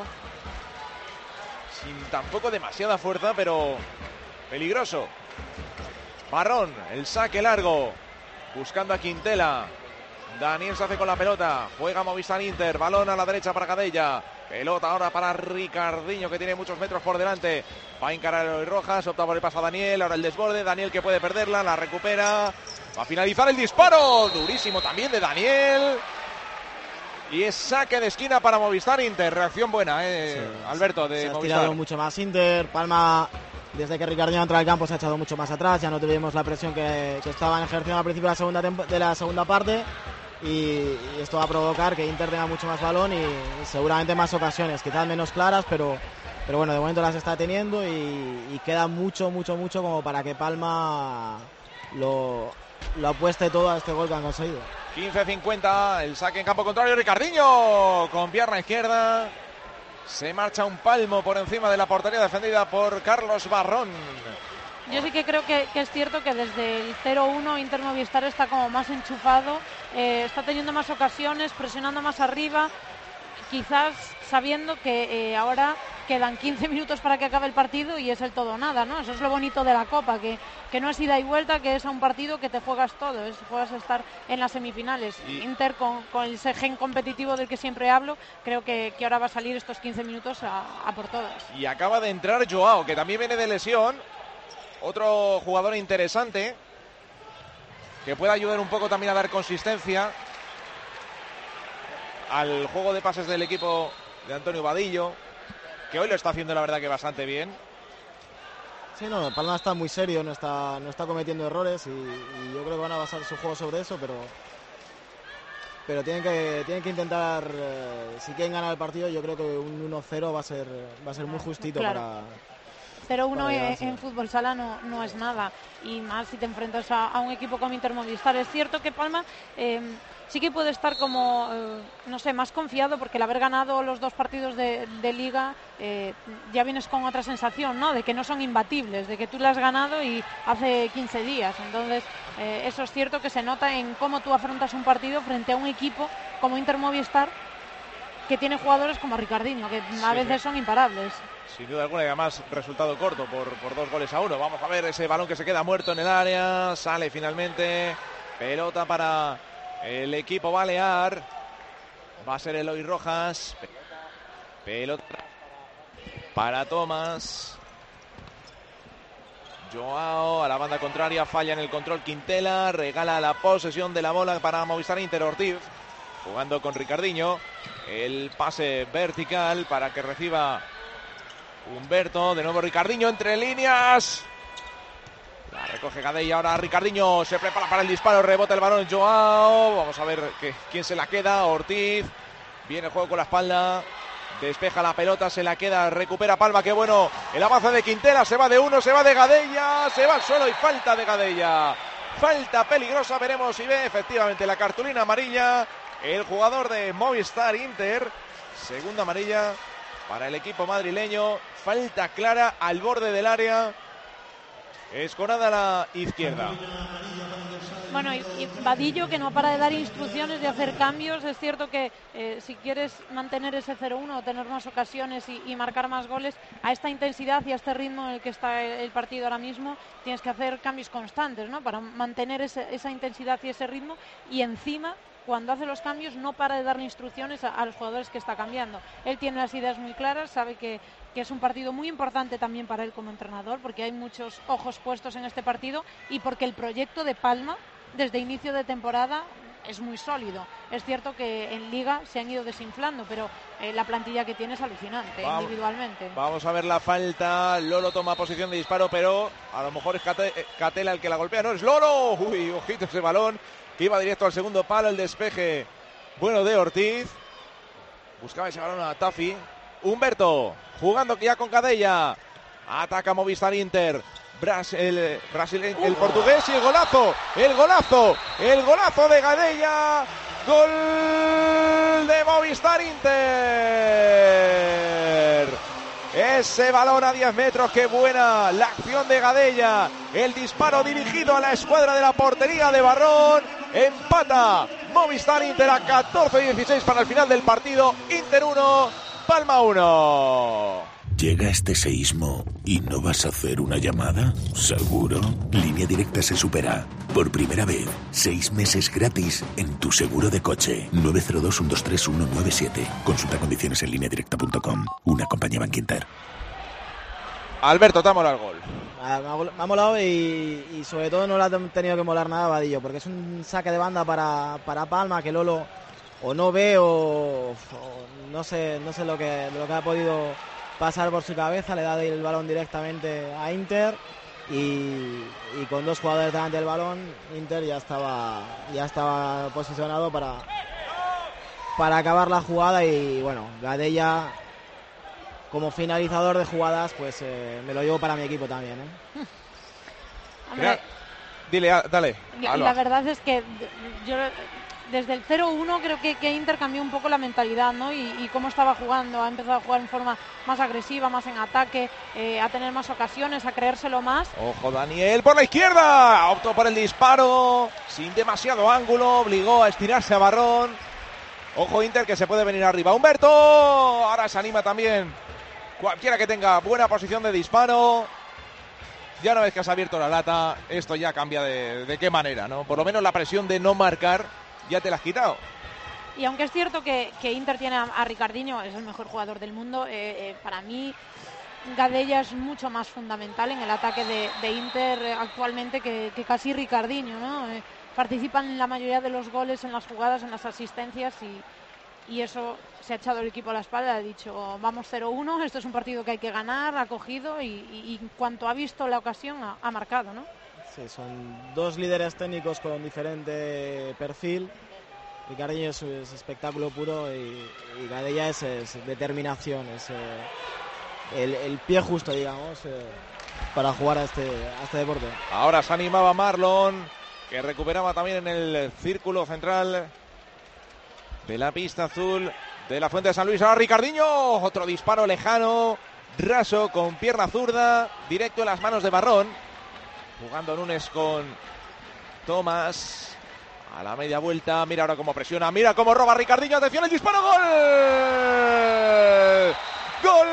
Sin tampoco demasiada fuerza, pero peligroso. Barrón, el saque largo, buscando a Quintela. Daniel se hace con la pelota, juega Movistar Inter, balón a la derecha para Gadella. Pelota ahora para Ricardinho, que tiene muchos metros por delante. Va a encarar el Rojas, opta por el paso a Daniel, ahora el desborde, Daniel que puede perderla, la recupera. Va a finalizar el disparo, durísimo también de Daniel. Y es saque de esquina para Movistar Inter, reacción buena, eh, sí, Alberto, de se ha Movistar. tirado mucho más Inter, Palma... Desde que Ricardinho entra al campo se ha echado mucho más atrás, ya no tuvimos la presión que, que estaban ejerciendo al principio de la segunda, de la segunda parte y, y esto va a provocar que Inter tenga mucho más balón y, y seguramente más ocasiones, quizás menos claras, pero, pero bueno, de momento las está teniendo y, y queda mucho, mucho, mucho como para que Palma lo, lo apueste todo a este gol que han conseguido. quince cincuenta, el saque en campo contrario, Ricardinho con pierna izquierda. Se marcha un palmo por encima de la portería defendida por Carlos Barrón. Yo sí que creo que, que es cierto que desde el cero uno Inter Movistar está como más enchufado, eh, está teniendo más ocasiones, presionando más arriba, quizás sabiendo que eh, ahora quedan quince minutos para que acabe el partido y es el todo o nada, ¿no? Eso es lo bonito de la Copa, que, que no es ida y vuelta, que es a un partido que te juegas todo, es, juegas a estar en las semifinales. Y... Inter con, con ese gen competitivo del que siempre hablo, creo que, que ahora va a salir estos quince minutos a, a por todas. Y acaba de entrar Joao, que también viene de lesión, otro jugador interesante, que puede ayudar un poco también a dar consistencia al juego de pases del equipo de Antonio Vadillo, que hoy lo está haciendo la verdad que bastante bien. Sí, no, Palma está muy serio, no está, no está cometiendo errores y, y yo creo que van a basar su juego sobre eso, pero pero tienen que tienen que intentar, eh, si quieren ganar el partido, yo creo que un uno cero va a ser va a ser muy justito. Claro. para cero uno en, en fútbol sala no, no es nada, y más si te enfrentas a, a un equipo como Inter Movistar. Es cierto que Palma eh, sí que puede estar como, eh, no sé, más confiado, porque el haber ganado los dos partidos de, de Liga, eh, ya vienes con otra sensación, ¿no? De que no son imbatibles, de que tú la has ganado y hace quince días. Entonces, eh, eso es cierto que se nota en cómo tú afrontas un partido frente a un equipo como Inter Movistar, que tiene jugadores como Ricardinho, que a veces sí, son imparables. Sin duda alguna, y además resultado corto por, por dos goles a uno. Vamos a ver ese balón que se queda muerto en el área, sale finalmente, pelota para el equipo balear, va a ser Eloy Rojas, pelota para Tomás, Joao a la banda contraria, falla en el control Quintela, regala la posesión de la bola para Movistar Inter. Ortiz jugando con Ricardinho, el pase vertical para que reciba Humberto, de nuevo Ricardinho entre líneas, la recoge Gadella, ahora Ricardinho se prepara para el disparo, rebota el balón Joao, vamos a ver que, quién se la queda. Ortiz, viene el juego con la espalda, despeja la pelota, se la queda, recupera Palma, qué bueno el avance de Quintela, se va de uno, se va de Gadella, se va al suelo y falta de Gadella, falta peligrosa, veremos si ve efectivamente la cartulina amarilla el jugador de Movistar Inter, segunda amarilla para el equipo madrileño, falta clara al borde del área, escorada a la izquierda. Bueno, y, y Vadillo, que no para de dar instrucciones, de hacer cambios. Es cierto que eh, si quieres mantener ese cero uno o tener más ocasiones y, y marcar más goles, a esta intensidad y a este ritmo en el que está el partido ahora mismo, tienes que hacer cambios constantes, ¿no? Para mantener ese, esa intensidad y ese ritmo, y encima, cuando hace los cambios, no para de darle instrucciones a, a los jugadores que está cambiando. Él tiene las ideas muy claras, sabe que, que es un partido muy importante también para él como entrenador, porque hay muchos ojos puestos en este partido y porque el proyecto de Palma, desde inicio de temporada, es muy sólido. Es cierto que en Liga se han ido desinflando, pero eh, la plantilla que tiene es alucinante, vamos, individualmente. Vamos a ver la falta. Lolo toma posición de disparo, pero a lo mejor es Catela el que la golpea. No, es Lolo. Uy, ojito ese balón, que iba directo al segundo palo. El despeje bueno de Ortiz. Buscaba ese balón a Tafi. Humberto, jugando ya con Gadella. Ataca Movistar Inter. Brasil, el, Brasil, el, el portugués, y el golazo, el golazo, el golazo de Gadella, gol de Movistar Inter. Ese balón a diez metros, qué buena la acción de Gadella, el disparo dirigido a la escuadra de la portería de Barrón. Empata Movistar Inter a catorce dieciséis para el final del partido. Inter uno, Palma uno. ¿Llega este seísmo y no vas a hacer una llamada? ¿Seguro? Línea Directa se supera. Por primera vez, seis meses gratis en tu seguro de coche. nueve cero dos, uno dos tres, uno nueve siete. Consulta condiciones en línea directa punto com. Una compañía Bankinter. Alberto, te ha molado el gol. Me ha molado y, y sobre todo no le ha tenido que molar nada a Vadillo, porque es un saque de banda para, para Palma que Lolo o no ve o, o no sé, no sé lo que, lo que ha podido pasar por su cabeza. Le da el balón directamente a Inter y, y con dos jugadores delante del balón, Inter ya estaba ya estaba posicionado para para acabar la jugada. Y bueno, Gadella como finalizador de jugadas, pues eh, me lo llevo para mi equipo también, ¿eh? Hombre, dile, dale. La, la verdad es que yo desde el cero uno creo que, que Inter cambió un poco la mentalidad, ¿no? Y, y cómo estaba jugando. Ha empezado a jugar en forma más agresiva, más en ataque, eh, a tener más ocasiones, a creérselo más. Ojo, Daniel por la izquierda. Optó por el disparo sin demasiado ángulo. Obligó a estirarse a Barrón. Ojo Inter, que se puede venir arriba. Humberto. Ahora se anima también Cualquiera que tenga buena posición de disparo, ya una vez que has abierto la lata, esto ya cambia de, de qué manera, ¿no? Por lo menos la presión de no marcar ya te la has quitado. Y aunque es cierto que, que Inter tiene a, a Ricardinho, es el mejor jugador del mundo, eh, eh, para mí Gadella es mucho más fundamental en el ataque de, de Inter actualmente que, que casi Ricardinho, ¿no? Eh, participan en la mayoría de los goles, en las jugadas, en las asistencias y, y eso se ha echado el equipo a la espalda, ha dicho vamos cero uno, esto es un partido que hay que ganar, ha cogido y, y, y en cuanto ha visto la ocasión ha, ha marcado, ¿no? Sí, son dos líderes técnicos con diferente perfil. Ricardinho es, es espectáculo puro y, y Gadella es, es determinación, es eh, el, el pie justo, digamos, eh, para jugar a este, a este deporte. Ahora se animaba Marlon, que recuperaba también en el círculo central de la pista azul de la Fuente de San Luis. Ahora Ricardinho, otro disparo lejano, raso, con pierna zurda, directo en las manos de Barrón. Jugando Núñez con Tomás. A la media vuelta, mira ahora cómo presiona, mira cómo roba Ricardinho, atención, el disparo, ¡gol! ¡Gol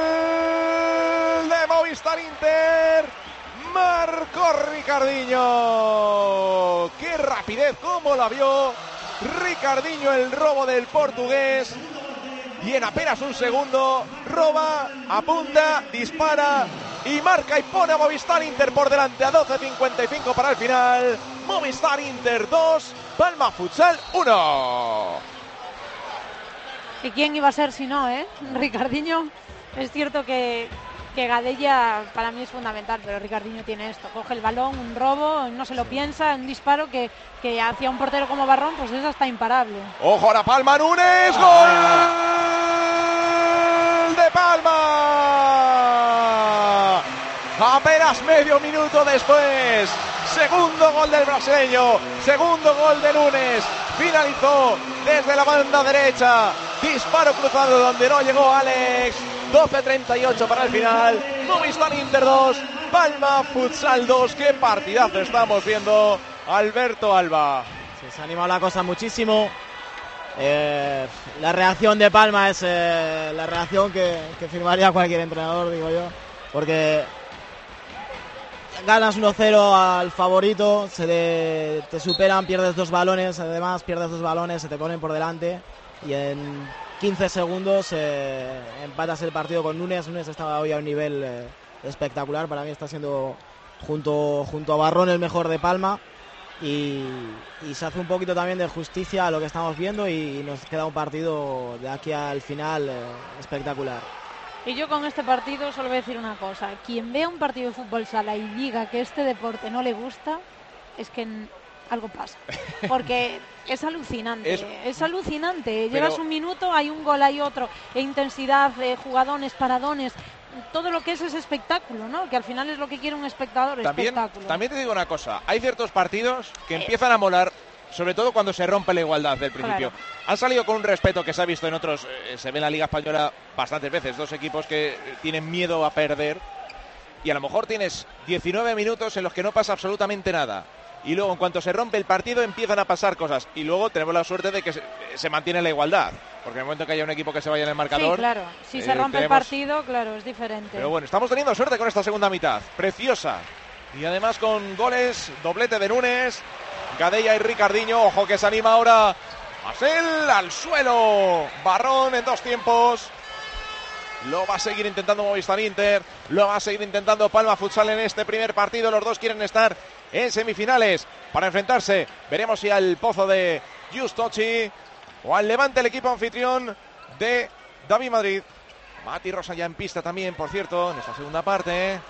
de Movistar Inter! Marcó Ricardinho. ¡Qué rapidez! ¿Cómo la vio Ricardinho, el robo del portugués? Y en apenas un segundo, roba, apunta, dispara y marca y pone a Movistar Inter por delante a doce cincuenta y cinco para el final. Movistar Inter dos, Palma Futsal uno. ¿Y quién iba a ser si no, eh? Ricardinho, es cierto que, que Gadella para mí es fundamental, pero Ricardinho tiene esto, coge el balón, un robo, no se lo piensa, un disparo que, que hacia un portero como Barrón, pues es hasta imparable. ¡Ojo a la Palma, Núñez! ¡Gol de Palma! Apenas medio minuto después, segundo gol del brasileño, segundo gol de Núñez, finalizó desde la banda derecha, disparo cruzado donde no llegó Alex, doce treinta y ocho para el final, Movistar Inter dos, Palma Futsal dos, qué partidazo estamos viendo, Alberto Alba. Sí, se ha animado la cosa muchísimo, eh, la reacción de Palma es eh, la reacción que, que firmaría cualquier entrenador, digo yo, porque ganas uno cero al favorito, se te, te superan, pierdes dos balones, además pierdes dos balones, se te ponen por delante y en quince segundos eh, empatas el partido con Núñez. Núñez estaba hoy a un nivel eh, espectacular, para mí está siendo junto, junto a Barrón el mejor de Palma y, y se hace un poquito también de justicia a lo que estamos viendo y nos queda un partido de aquí al final eh, espectacular. Y yo con este partido solo voy a decir una cosa. Quien vea un partido de fútbol sala y diga que este deporte no le gusta, es que algo pasa. Porque es alucinante. Es, es alucinante. Pero llevas un minuto, hay un gol, hay otro. E intensidad, eh, jugadones, paradones. Todo lo que es es espectáculo, ¿no? Que al final es lo que quiere un espectador, también, espectáculo. También te digo una cosa. Hay ciertos partidos que eh. empiezan a molar, sobre todo cuando se rompe la igualdad del principio. Claro. Han salido con un respeto que se ha visto en otros, eh, se ve en la Liga Española bastantes veces, dos equipos que tienen miedo a perder y a lo mejor tienes diecinueve minutos en los que no pasa absolutamente nada y luego en cuanto se rompe el partido empiezan a pasar cosas y luego tenemos la suerte de que se, se mantiene la igualdad, porque en el momento que haya un equipo que se vaya en el marcador... Sí, claro, si eh, se rompe tenemos... el partido, claro, es diferente. Pero bueno, estamos teniendo suerte con esta segunda mitad, preciosa, y además con goles, doblete de Núñez, Gadella y Ricardinho. Ojo que se anima ahora Marcel al suelo. Barrón en dos tiempos. Lo va a seguir intentando Movistar Inter. Lo va a seguir intentando Palma Futsal en este primer partido. Los dos quieren estar en semifinales para enfrentarse. Veremos si al Pozo de Justochi o al Levante, el equipo anfitrión de David Madrid. Mati Rosa ya en pista también, por cierto, en esta segunda parte.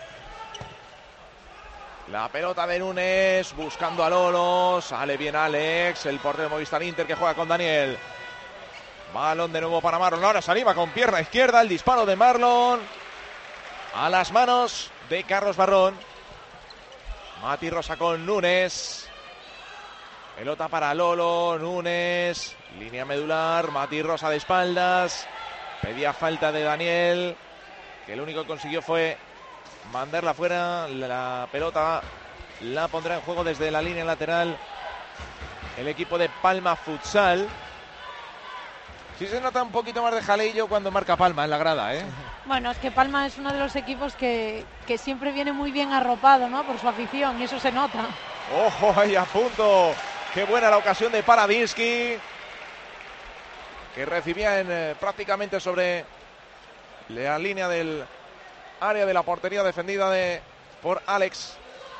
La pelota de Núñez buscando a Lolo, sale bien Alex, el portero de Movistar Inter que juega con Daniel. Balón de nuevo para Marlon, ahora se anima con pierna izquierda, el disparo de Marlon a las manos de Carlos Barrón. Mati Rosa con Núñez, pelota para Lolo, Núñez, línea medular, Mati Rosa de espaldas, pedía falta de Daniel, que lo único que consiguió fue mandarla afuera. La pelota la pondrá en juego desde la línea lateral el equipo de Palma Futsal. Sí se nota un poquito más de jaleillo cuando marca Palma en la grada, ¿eh? Bueno, es que Palma es uno de los equipos que, que siempre viene muy bien arropado, ¿no? Por su afición, y eso se nota. ¡Ojo, ahí a punto! ¡Qué buena la ocasión de Paradinsky! Que recibía en, eh, prácticamente sobre la línea del área de la portería defendida de, por Alex.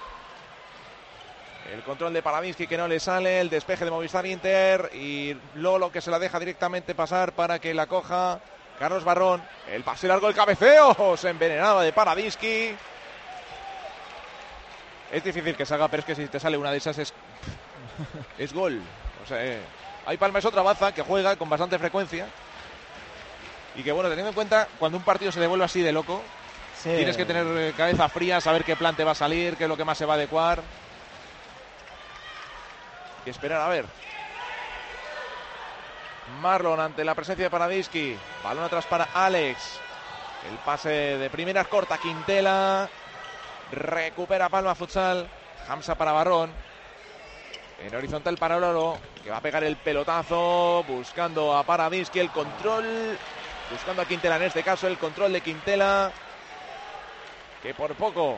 El control de Paradinsky que no le sale, el despeje de Movistar Inter y Lolo que se la deja directamente pasar para que la coja Carlos Barrón. El pase largo, el cabeceo, se envenenaba de Paradinsky. Es difícil que salga, pero es que si te sale una de esas es, es gol. O sea, eh, ahí Palma es otra baza que juega con bastante frecuencia. Y que bueno, teniendo en cuenta, cuando un partido se devuelve así de loco, sí, tienes que tener eh, cabeza fría, saber qué plan te va a salir, qué es lo que más se va a adecuar. Y esperar a ver. Marlon ante la presencia de Paradinsky. Balón atrás para Alex. El pase de primeras corta Quintela. Recupera Palma Futsal. Hamza para Barrón. En horizontal para Lolo, que va a pegar el pelotazo. Buscando a Paradinsky el control. Buscando a Quintela en este caso. El control de Quintela. Que por poco.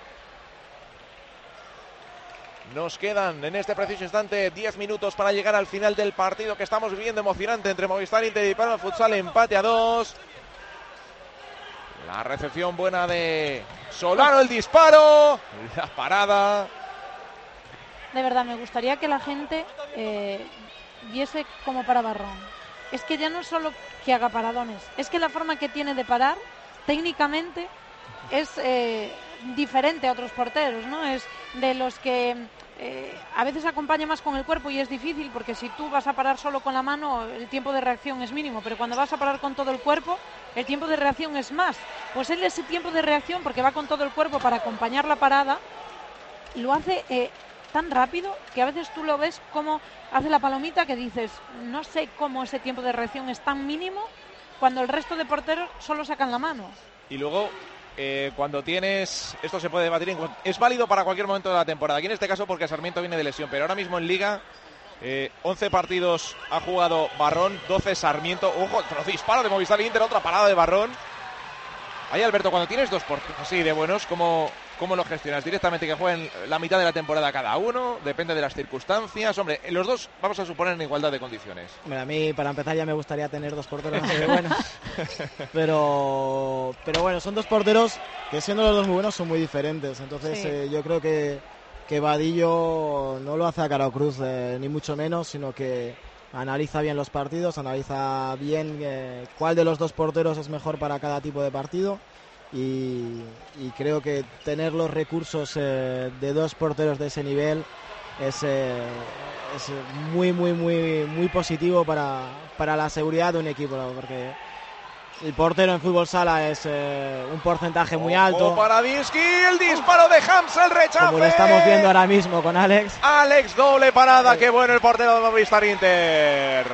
Nos quedan en este preciso instante diez minutos para llegar al final del partido que estamos viviendo emocionante entre Movistar Inter y Palma Futsal. Empate a dos. La recepción buena de Solano, el disparo, la parada. De verdad, me gustaría que la gente eh, viese como para Barrón. Es que ya no es solo que haga paradones, es que la forma que tiene de parar, técnicamente, es eh, diferente a otros porteros, ¿no? Es de los que eh, a veces acompaña más con el cuerpo y es difícil porque si tú vas a parar solo con la mano el tiempo de reacción es mínimo, pero cuando vas a parar con todo el cuerpo el tiempo de reacción es más. Pues él ese tiempo de reacción, porque va con todo el cuerpo para acompañar la parada, lo hace eh, tan rápido que a veces tú lo ves como hace la palomita que dices, no sé cómo ese tiempo de reacción es tan mínimo cuando el resto de porteros solo sacan la mano. Y luego Eh, cuando tienes, esto se puede debatir, en, es válido para cualquier momento de la temporada, aquí en este caso porque Sarmiento viene de lesión, pero ahora mismo en Liga eh, once partidos ha jugado Barrón, doce Sarmiento. Ojo, otro disparo de Movistar Inter, otra parada de Barrón. Ahí, Alberto, cuando tienes dos porteros así de buenos, ¿cómo, ¿cómo lo gestionas? ¿Directamente que jueguen la mitad de la temporada cada uno? ¿Depende de las circunstancias? Hombre, los dos vamos a suponer en igualdad de condiciones. Hombre, a mí, para empezar, ya me gustaría tener dos porteros así de buenos. pero, pero bueno, son dos porteros que, siendo los dos muy buenos, son muy diferentes. Entonces, sí. eh, yo creo que, que Vadillo no lo hace a cara o cruz, eh, ni mucho menos, sino que analiza bien los partidos, analiza bien eh, cuál de los dos porteros es mejor para cada tipo de partido y, y creo que tener los recursos eh, de dos porteros de ese nivel es, eh, es muy muy muy muy positivo para, para la seguridad de un equipo, ¿no? Porque el portero en fútbol sala es eh, un porcentaje muy alto. Oh, Paradinsky, el disparo de Hamza, el rechazo. Como lo estamos viendo ahora mismo con Alex. Alex, doble parada, sí. Qué bueno el portero de Movistar Inter.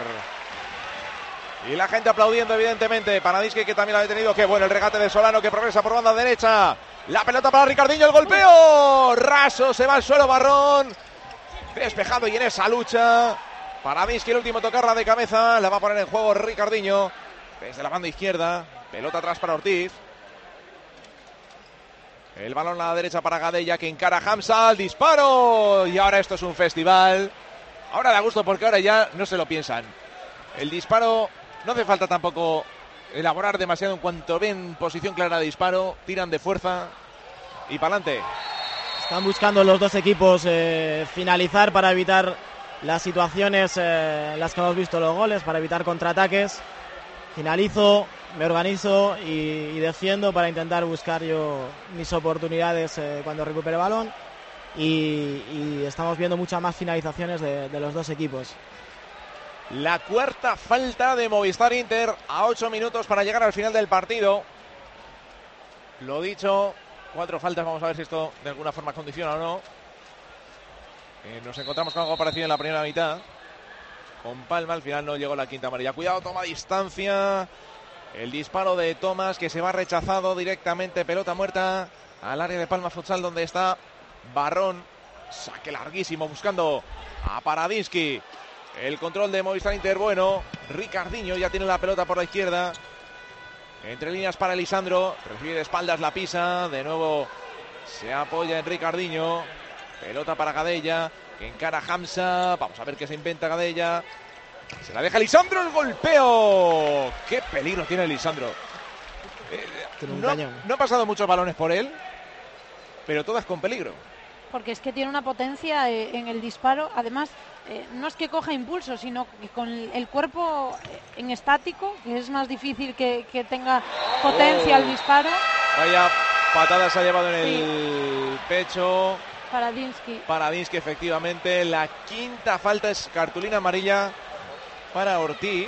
Y la gente aplaudiendo, evidentemente. Paradinsky, que también lo ha detenido. Qué bueno el regate de Solano, que progresa por banda derecha. La pelota para Ricardinho, el golpeo. Raso, se va al suelo Barrón. Despejado y en esa lucha. Paradinsky, el último tocarla de cabeza. La va a poner en juego Ricardinho. Desde la banda izquierda, pelota atrás para Ortiz. El balón a la derecha para Gadella, que encara a Hamza, al disparo. Y ahora esto es un festival. Ahora da gusto porque ahora ya no se lo piensan. El disparo, no hace falta tampoco elaborar demasiado. En cuanto ven posición clara de disparo, tiran de fuerza y para adelante. Están buscando los dos equipos eh, finalizar para evitar las situaciones eh, en las que hemos visto los goles, para evitar contraataques. Finalizo, me organizo y, y defiendo para intentar buscar yo mis oportunidades eh, cuando recupere el balón y, y estamos viendo muchas más finalizaciones de, de los dos equipos. La cuarta falta de Movistar Inter a ocho minutos para llegar al final del partido. Lo dicho, cuatro faltas, vamos a ver si esto de alguna forma condiciona o no. Eh, nos encontramos con algo parecido en la primera mitad. Con Palma, al final no llegó la quinta amarilla. Cuidado, toma distancia. El disparo de Tomás, que se va rechazado directamente. Pelota muerta al área de Palma Futsal, donde está Barrón. Saque larguísimo buscando a Paradinsky. El control de Movistar Inter, bueno. Ricardinho ya tiene la pelota por la izquierda. Entre líneas para Lisandro. Recibe de espaldas la pisa. De nuevo se apoya en Ricardinho. Pelota para Gadella. Que encara a Hamza. Vamos a ver qué se inventa Gadella. Se la deja Lisandro. El golpeo. Qué peligro tiene Lisandro. Eh, no, no ha pasado muchos balones por él, pero todas con peligro. Porque es que tiene una potencia eh, en el disparo. Además, eh, no es que coja impulso, sino que con el cuerpo en estático, que es más difícil que, que tenga potencia al oh. disparo. Vaya patada se ha llevado en sí. el pecho. Paradinsky. Paradinsky, efectivamente. La quinta falta es cartulina amarilla para Ortiz,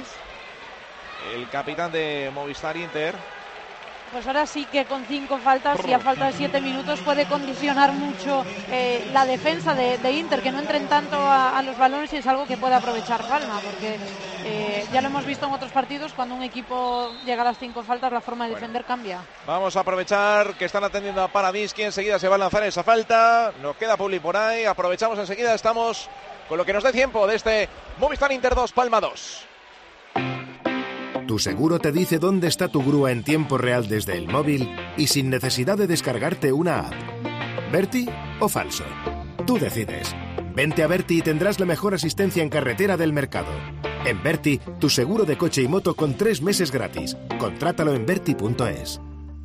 el capitán de Movistar Inter. Pues ahora sí que con cinco faltas y a falta de siete minutos puede condicionar mucho eh, la defensa de, de Inter, que no entren tanto a, a los balones, y es algo que puede aprovechar Palma, porque eh, ya lo hemos visto en otros partidos, cuando un equipo llega a las cinco faltas la forma de bueno, defender cambia. Vamos a aprovechar que están atendiendo a Paradinsky, enseguida se va a lanzar esa falta, nos queda Publi por ahí, aprovechamos enseguida, estamos con lo que nos dé tiempo de este Movistar Inter dos, Palma dos. Tu seguro te dice dónde está tu grúa en tiempo real desde el móvil y sin necesidad de descargarte una app. ¿Berti o falso? Tú decides. Vente a Berti y tendrás la mejor asistencia en carretera del mercado. En Berti, tu seguro de coche y moto con tres meses gratis. Contrátalo en berti punto es.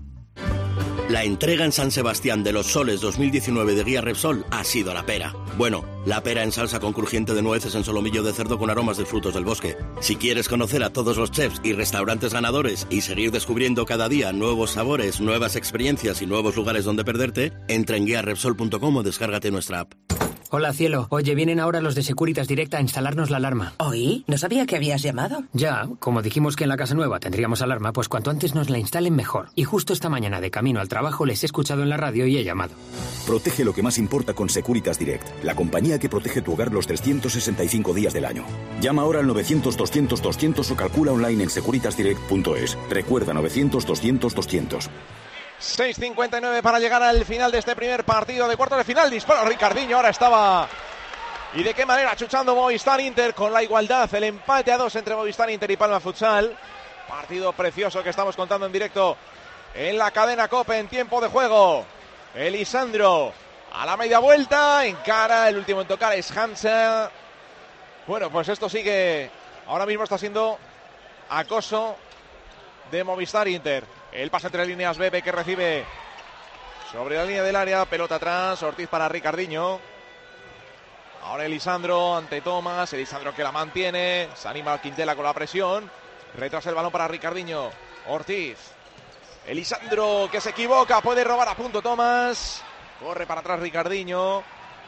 La entrega en San Sebastián de los Soles dos mil diecinueve de Guía Repsol ha sido la pera. Bueno, la pera en salsa con crujiente de nueces en solomillo de cerdo con aromas de frutos del bosque. Si quieres conocer a todos los chefs y restaurantes ganadores y seguir descubriendo cada día nuevos sabores, nuevas experiencias y nuevos lugares donde perderte, entra en guía repsol punto com o descárgate nuestra app. Hola, cielo. Oye, vienen ahora los de Securitas Direct a instalarnos la alarma. ¿Oí? No sabía que habías llamado. Ya, como dijimos que en la casa nueva tendríamos alarma, pues cuanto antes nos la instalen mejor. Y justo esta mañana, de camino al trabajo, les he escuchado en la radio y he llamado. Protege lo que más importa con Securitas Direct, la compañía que protege tu hogar los trescientos sesenta y cinco días del año. Llama ahora al novecientos doscientos doscientos o calcula online en securitas direct punto es. Recuerda, novecientos doscientos doscientos. seis cincuenta y nueve para llegar al final de este primer partido de cuartos de final. Dispara Ricardinho, ahora estaba... Y de qué manera chuchando Movistar Inter con la igualdad, el empate a dos entre Movistar Inter y Palma Futsal. Partido precioso que estamos contando en directo en la cadena COPE en tiempo de juego. Elisandro a la media vuelta, encara, el último en tocar es Hamza. Bueno, pues esto sigue, ahora mismo está siendo acoso de Movistar Inter. El pase entre líneas, Bebe que recibe sobre la línea del área, pelota atrás, Ortiz para Ricardinho. Ahora Elisandro ante Tomás, Elisandro que la mantiene, se anima a Quintela con la presión, retrasa el balón para Ricardinho, Ortiz. Elisandro que se equivoca, puede robar a punto Tomás, corre para atrás Ricardinho,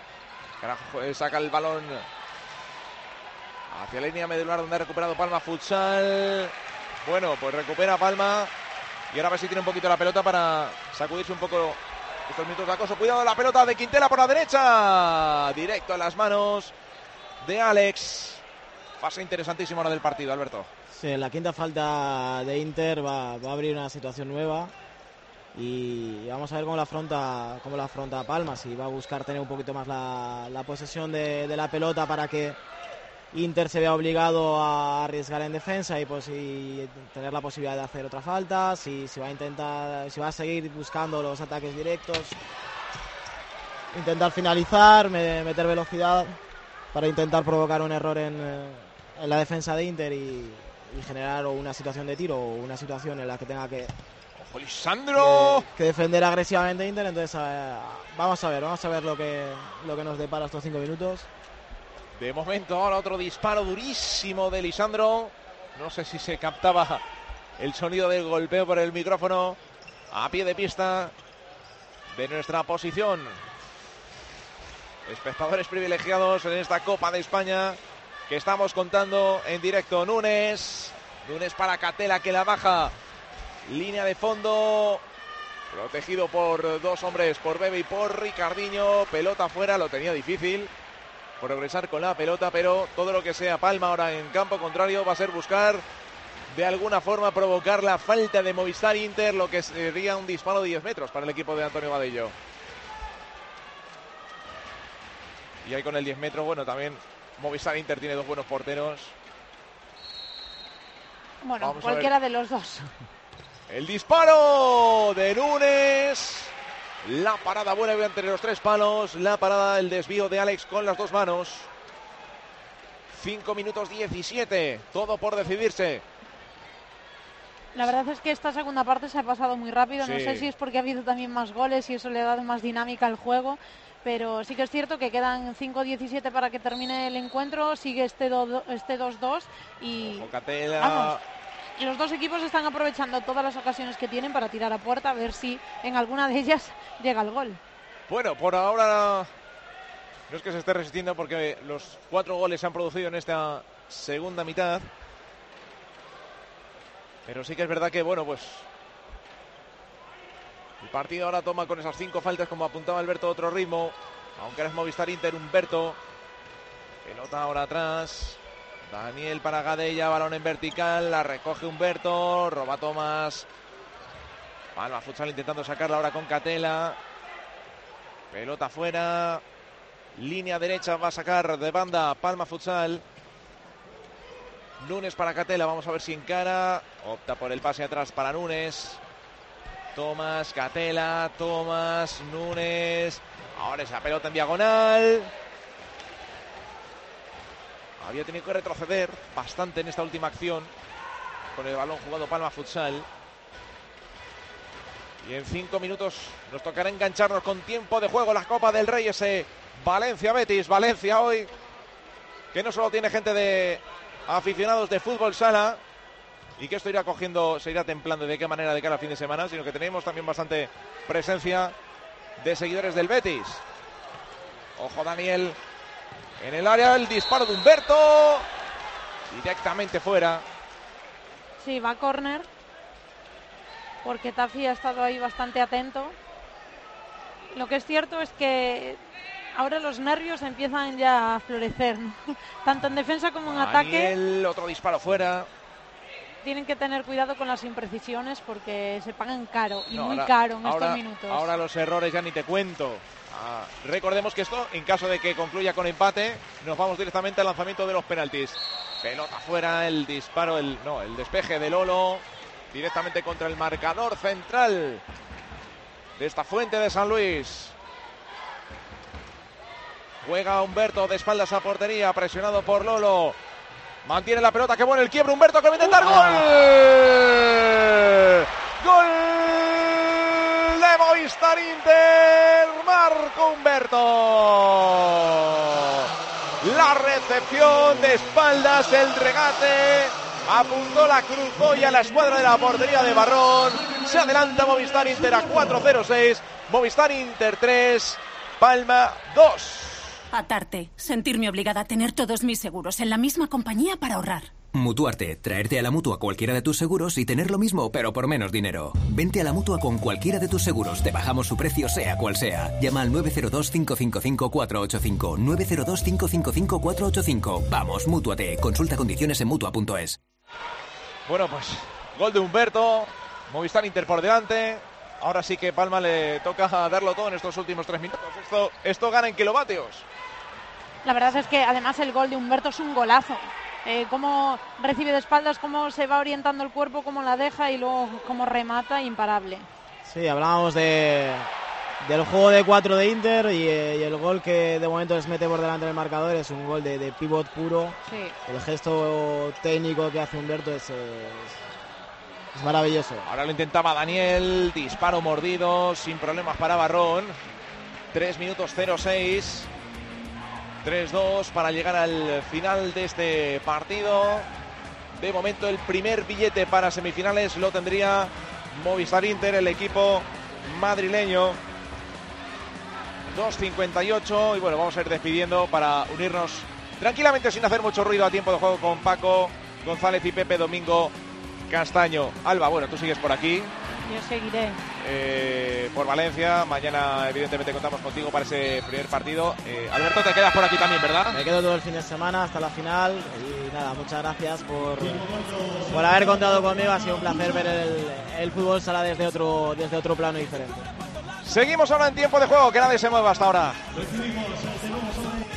saca el balón hacia la línea medular donde ha recuperado Palma Futsal. Bueno, pues recupera Palma. Y ahora a ver si tiene un poquito la pelota para sacudirse un poco estos minutos de acoso. Cuidado, la pelota de Quintela por la derecha. Directo en las manos de Alex. Fase interesantísima ahora del partido, Alberto. Sí, la quinta falta de Inter va, va a abrir una situación nueva. Y vamos a ver cómo la afronta, cómo la afronta Palma. Si va a buscar tener un poquito más la, la posesión de, de la pelota para que Inter se vea obligado a arriesgar en defensa y pues y tener la posibilidad de hacer otra falta, si, si va a intentar, si va a seguir buscando los ataques directos, intentar finalizar, me, meter velocidad para intentar provocar un error en, en la defensa de Inter y, y generar una situación de tiro o una situación en la que tenga que ¡Ojo, Lisandro! Que, que defender agresivamente Inter. Entonces eh, vamos a ver, vamos a ver lo que, lo que nos depara estos cinco minutos. De momento ahora otro disparo durísimo de Lisandro. No sé si se captaba el sonido del golpeo por el micrófono a pie de pista de nuestra posición. Espectadores privilegiados en esta Copa de España que estamos contando en directo. Núñez, Núñez para Catela que la baja. Línea de fondo. Protegido por dos hombres, por Bebe y por Ricardinho. Pelota afuera, lo tenía difícil progresar con la pelota, pero todo lo que sea Palma ahora en campo contrario va a ser buscar de alguna forma provocar la falta de Movistar Inter, lo que sería un disparo de diez metros para el equipo de Antonio Vadillo. Y ahí con el diez metros, bueno, también Movistar Inter tiene dos buenos porteros. Bueno, Vamos cualquiera de los dos. El disparo de Núñez. La parada buena entre los tres palos. La parada, el desvío de Alex con las dos manos. cinco minutos diecisiete. Todo por decidirse. La verdad es que esta segunda parte se ha pasado muy rápido. Sí. No sé si es porque ha habido también más goles y eso le ha dado más dinámica al juego. Pero sí que es cierto que quedan cinco diecisiete para que termine el encuentro. Sigue este do, este dos dos y Catela. Vamos, los dos equipos están aprovechando todas las ocasiones que tienen para tirar a puerta, a ver si en alguna de ellas llega el gol. Bueno, por ahora no es que se esté resistiendo porque los cuatro goles se han producido en esta segunda mitad. Pero sí que es verdad que, bueno, pues el partido ahora toma con esas cinco faltas, como apuntaba Alberto, otro ritmo. Aunque ahora es Movistar Inter, Humberto. Pelota ahora atrás. Daniel para Gadella, balón en vertical. La recoge Humberto. Roba Tomás. Palma Futsal intentando sacarla ahora con Catela. Pelota fuera. Línea derecha va a sacar de banda Palma Futsal. Núñez para Catela. Vamos a ver si encara. Opta por el pase atrás para Núñez. Tomás, Catela, Tomás, Núñez. Ahora esa pelota en diagonal. Había tenido que retroceder bastante en esta última acción. Con el balón jugado Palma Futsal. Y en cinco minutos nos tocará engancharnos con tiempo de juego la Copa del Rey. Ese Valencia Betis. Valencia hoy, que no solo tiene gente de aficionados de fútbol sala, y que esto irá cogiendo, se irá templando de qué manera de cara al fin de semana, sino que tenemos también bastante presencia de seguidores del Betis. Ojo Daniel en el área, el disparo de Humberto directamente fuera. Sí, va a córner porque Tafi ha estado ahí bastante atento. Lo que es cierto es que ahora los nervios empiezan ya a florecer, ¿no? Tanto en defensa como en Daniel, ataque. otro disparo fuera. Tienen que tener cuidado con las imprecisiones porque se pagan caro y No, muy ahora, caro en ahora, estos minutos. Ahora los errores ya ni te cuento. Ah, recordemos que esto, en caso de que concluya con empate, nos vamos directamente al lanzamiento de los penaltis. Pelota fuera, el disparo, el no, el despeje de Lolo directamente contra el marcador central de esta Fuente de San Luis. Juega Humberto de espaldas a portería, presionado por Lolo. Mantiene la pelota, qué bueno el quiebre Humberto, que va a intentar gol. Gol de Movistar Inter. Marco Humberto. La recepción de espaldas, el regate. Apuntó, la cruzó y a la escuadra de la portería de Barrón. Se adelanta Movistar Inter a cuatro cero seis. Movistar Inter tres, Palma dos. Atarte, sentirme obligada a tener todos mis seguros en la misma compañía para ahorrar. Mutuarte, traerte a la Mutua cualquiera de tus seguros y tener lo mismo, pero por menos dinero. Vente a la Mutua con cualquiera de tus seguros, te bajamos su precio sea cual sea. Llama al nueve cero dos, cinco cinco cinco, cuatro ocho cinco, nueve cero dos, cinco cinco cinco, cuatro ocho cinco. Vamos, Mútuate, consulta condiciones en Mutua punto es. Bueno, pues gol de Humberto, Movistar Inter por delante. Ahora sí que Palma le toca darlo todo en estos últimos tres minutos. Esto, esto gana en kilovatios. La verdad es que además el gol de Humberto es un golazo. Eh, cómo recibe de espaldas, cómo se va orientando el cuerpo, cómo la deja y luego cómo remata, imparable. Sí, hablábamos de, del juego de cuatro de Inter y, eh, y el gol que de momento les mete por delante del marcador es un gol de, de pivot puro. Sí. El gesto técnico que hace Humberto es, es, es maravilloso. Ahora lo intentaba Daniel, disparo mordido, sin problemas para Barrón. tres minutos cero seis. tres dos para llegar al final de este partido. De momento el primer billete para semifinales lo tendría Movistar Inter, el equipo madrileño. dos cincuenta y ocho y bueno, vamos a ir despidiendo para unirnos tranquilamente sin hacer mucho ruido a tiempo de juego con Paco González y Pepe Domingo Castaño. Alba, bueno, tú sigues por aquí. Yo seguiré. Eh, por Valencia, mañana evidentemente contamos contigo para ese primer partido. eh, Alberto, te quedas por aquí también, ¿verdad? Me quedo todo el fin de semana hasta la final y nada, muchas gracias por, por haber contado conmigo. Ha sido un placer ver el, el fútbol sala desde otro, desde otro plano diferente. Seguimos ahora en tiempo de juego, que nadie se mueva hasta ahora. Recibimos el segundo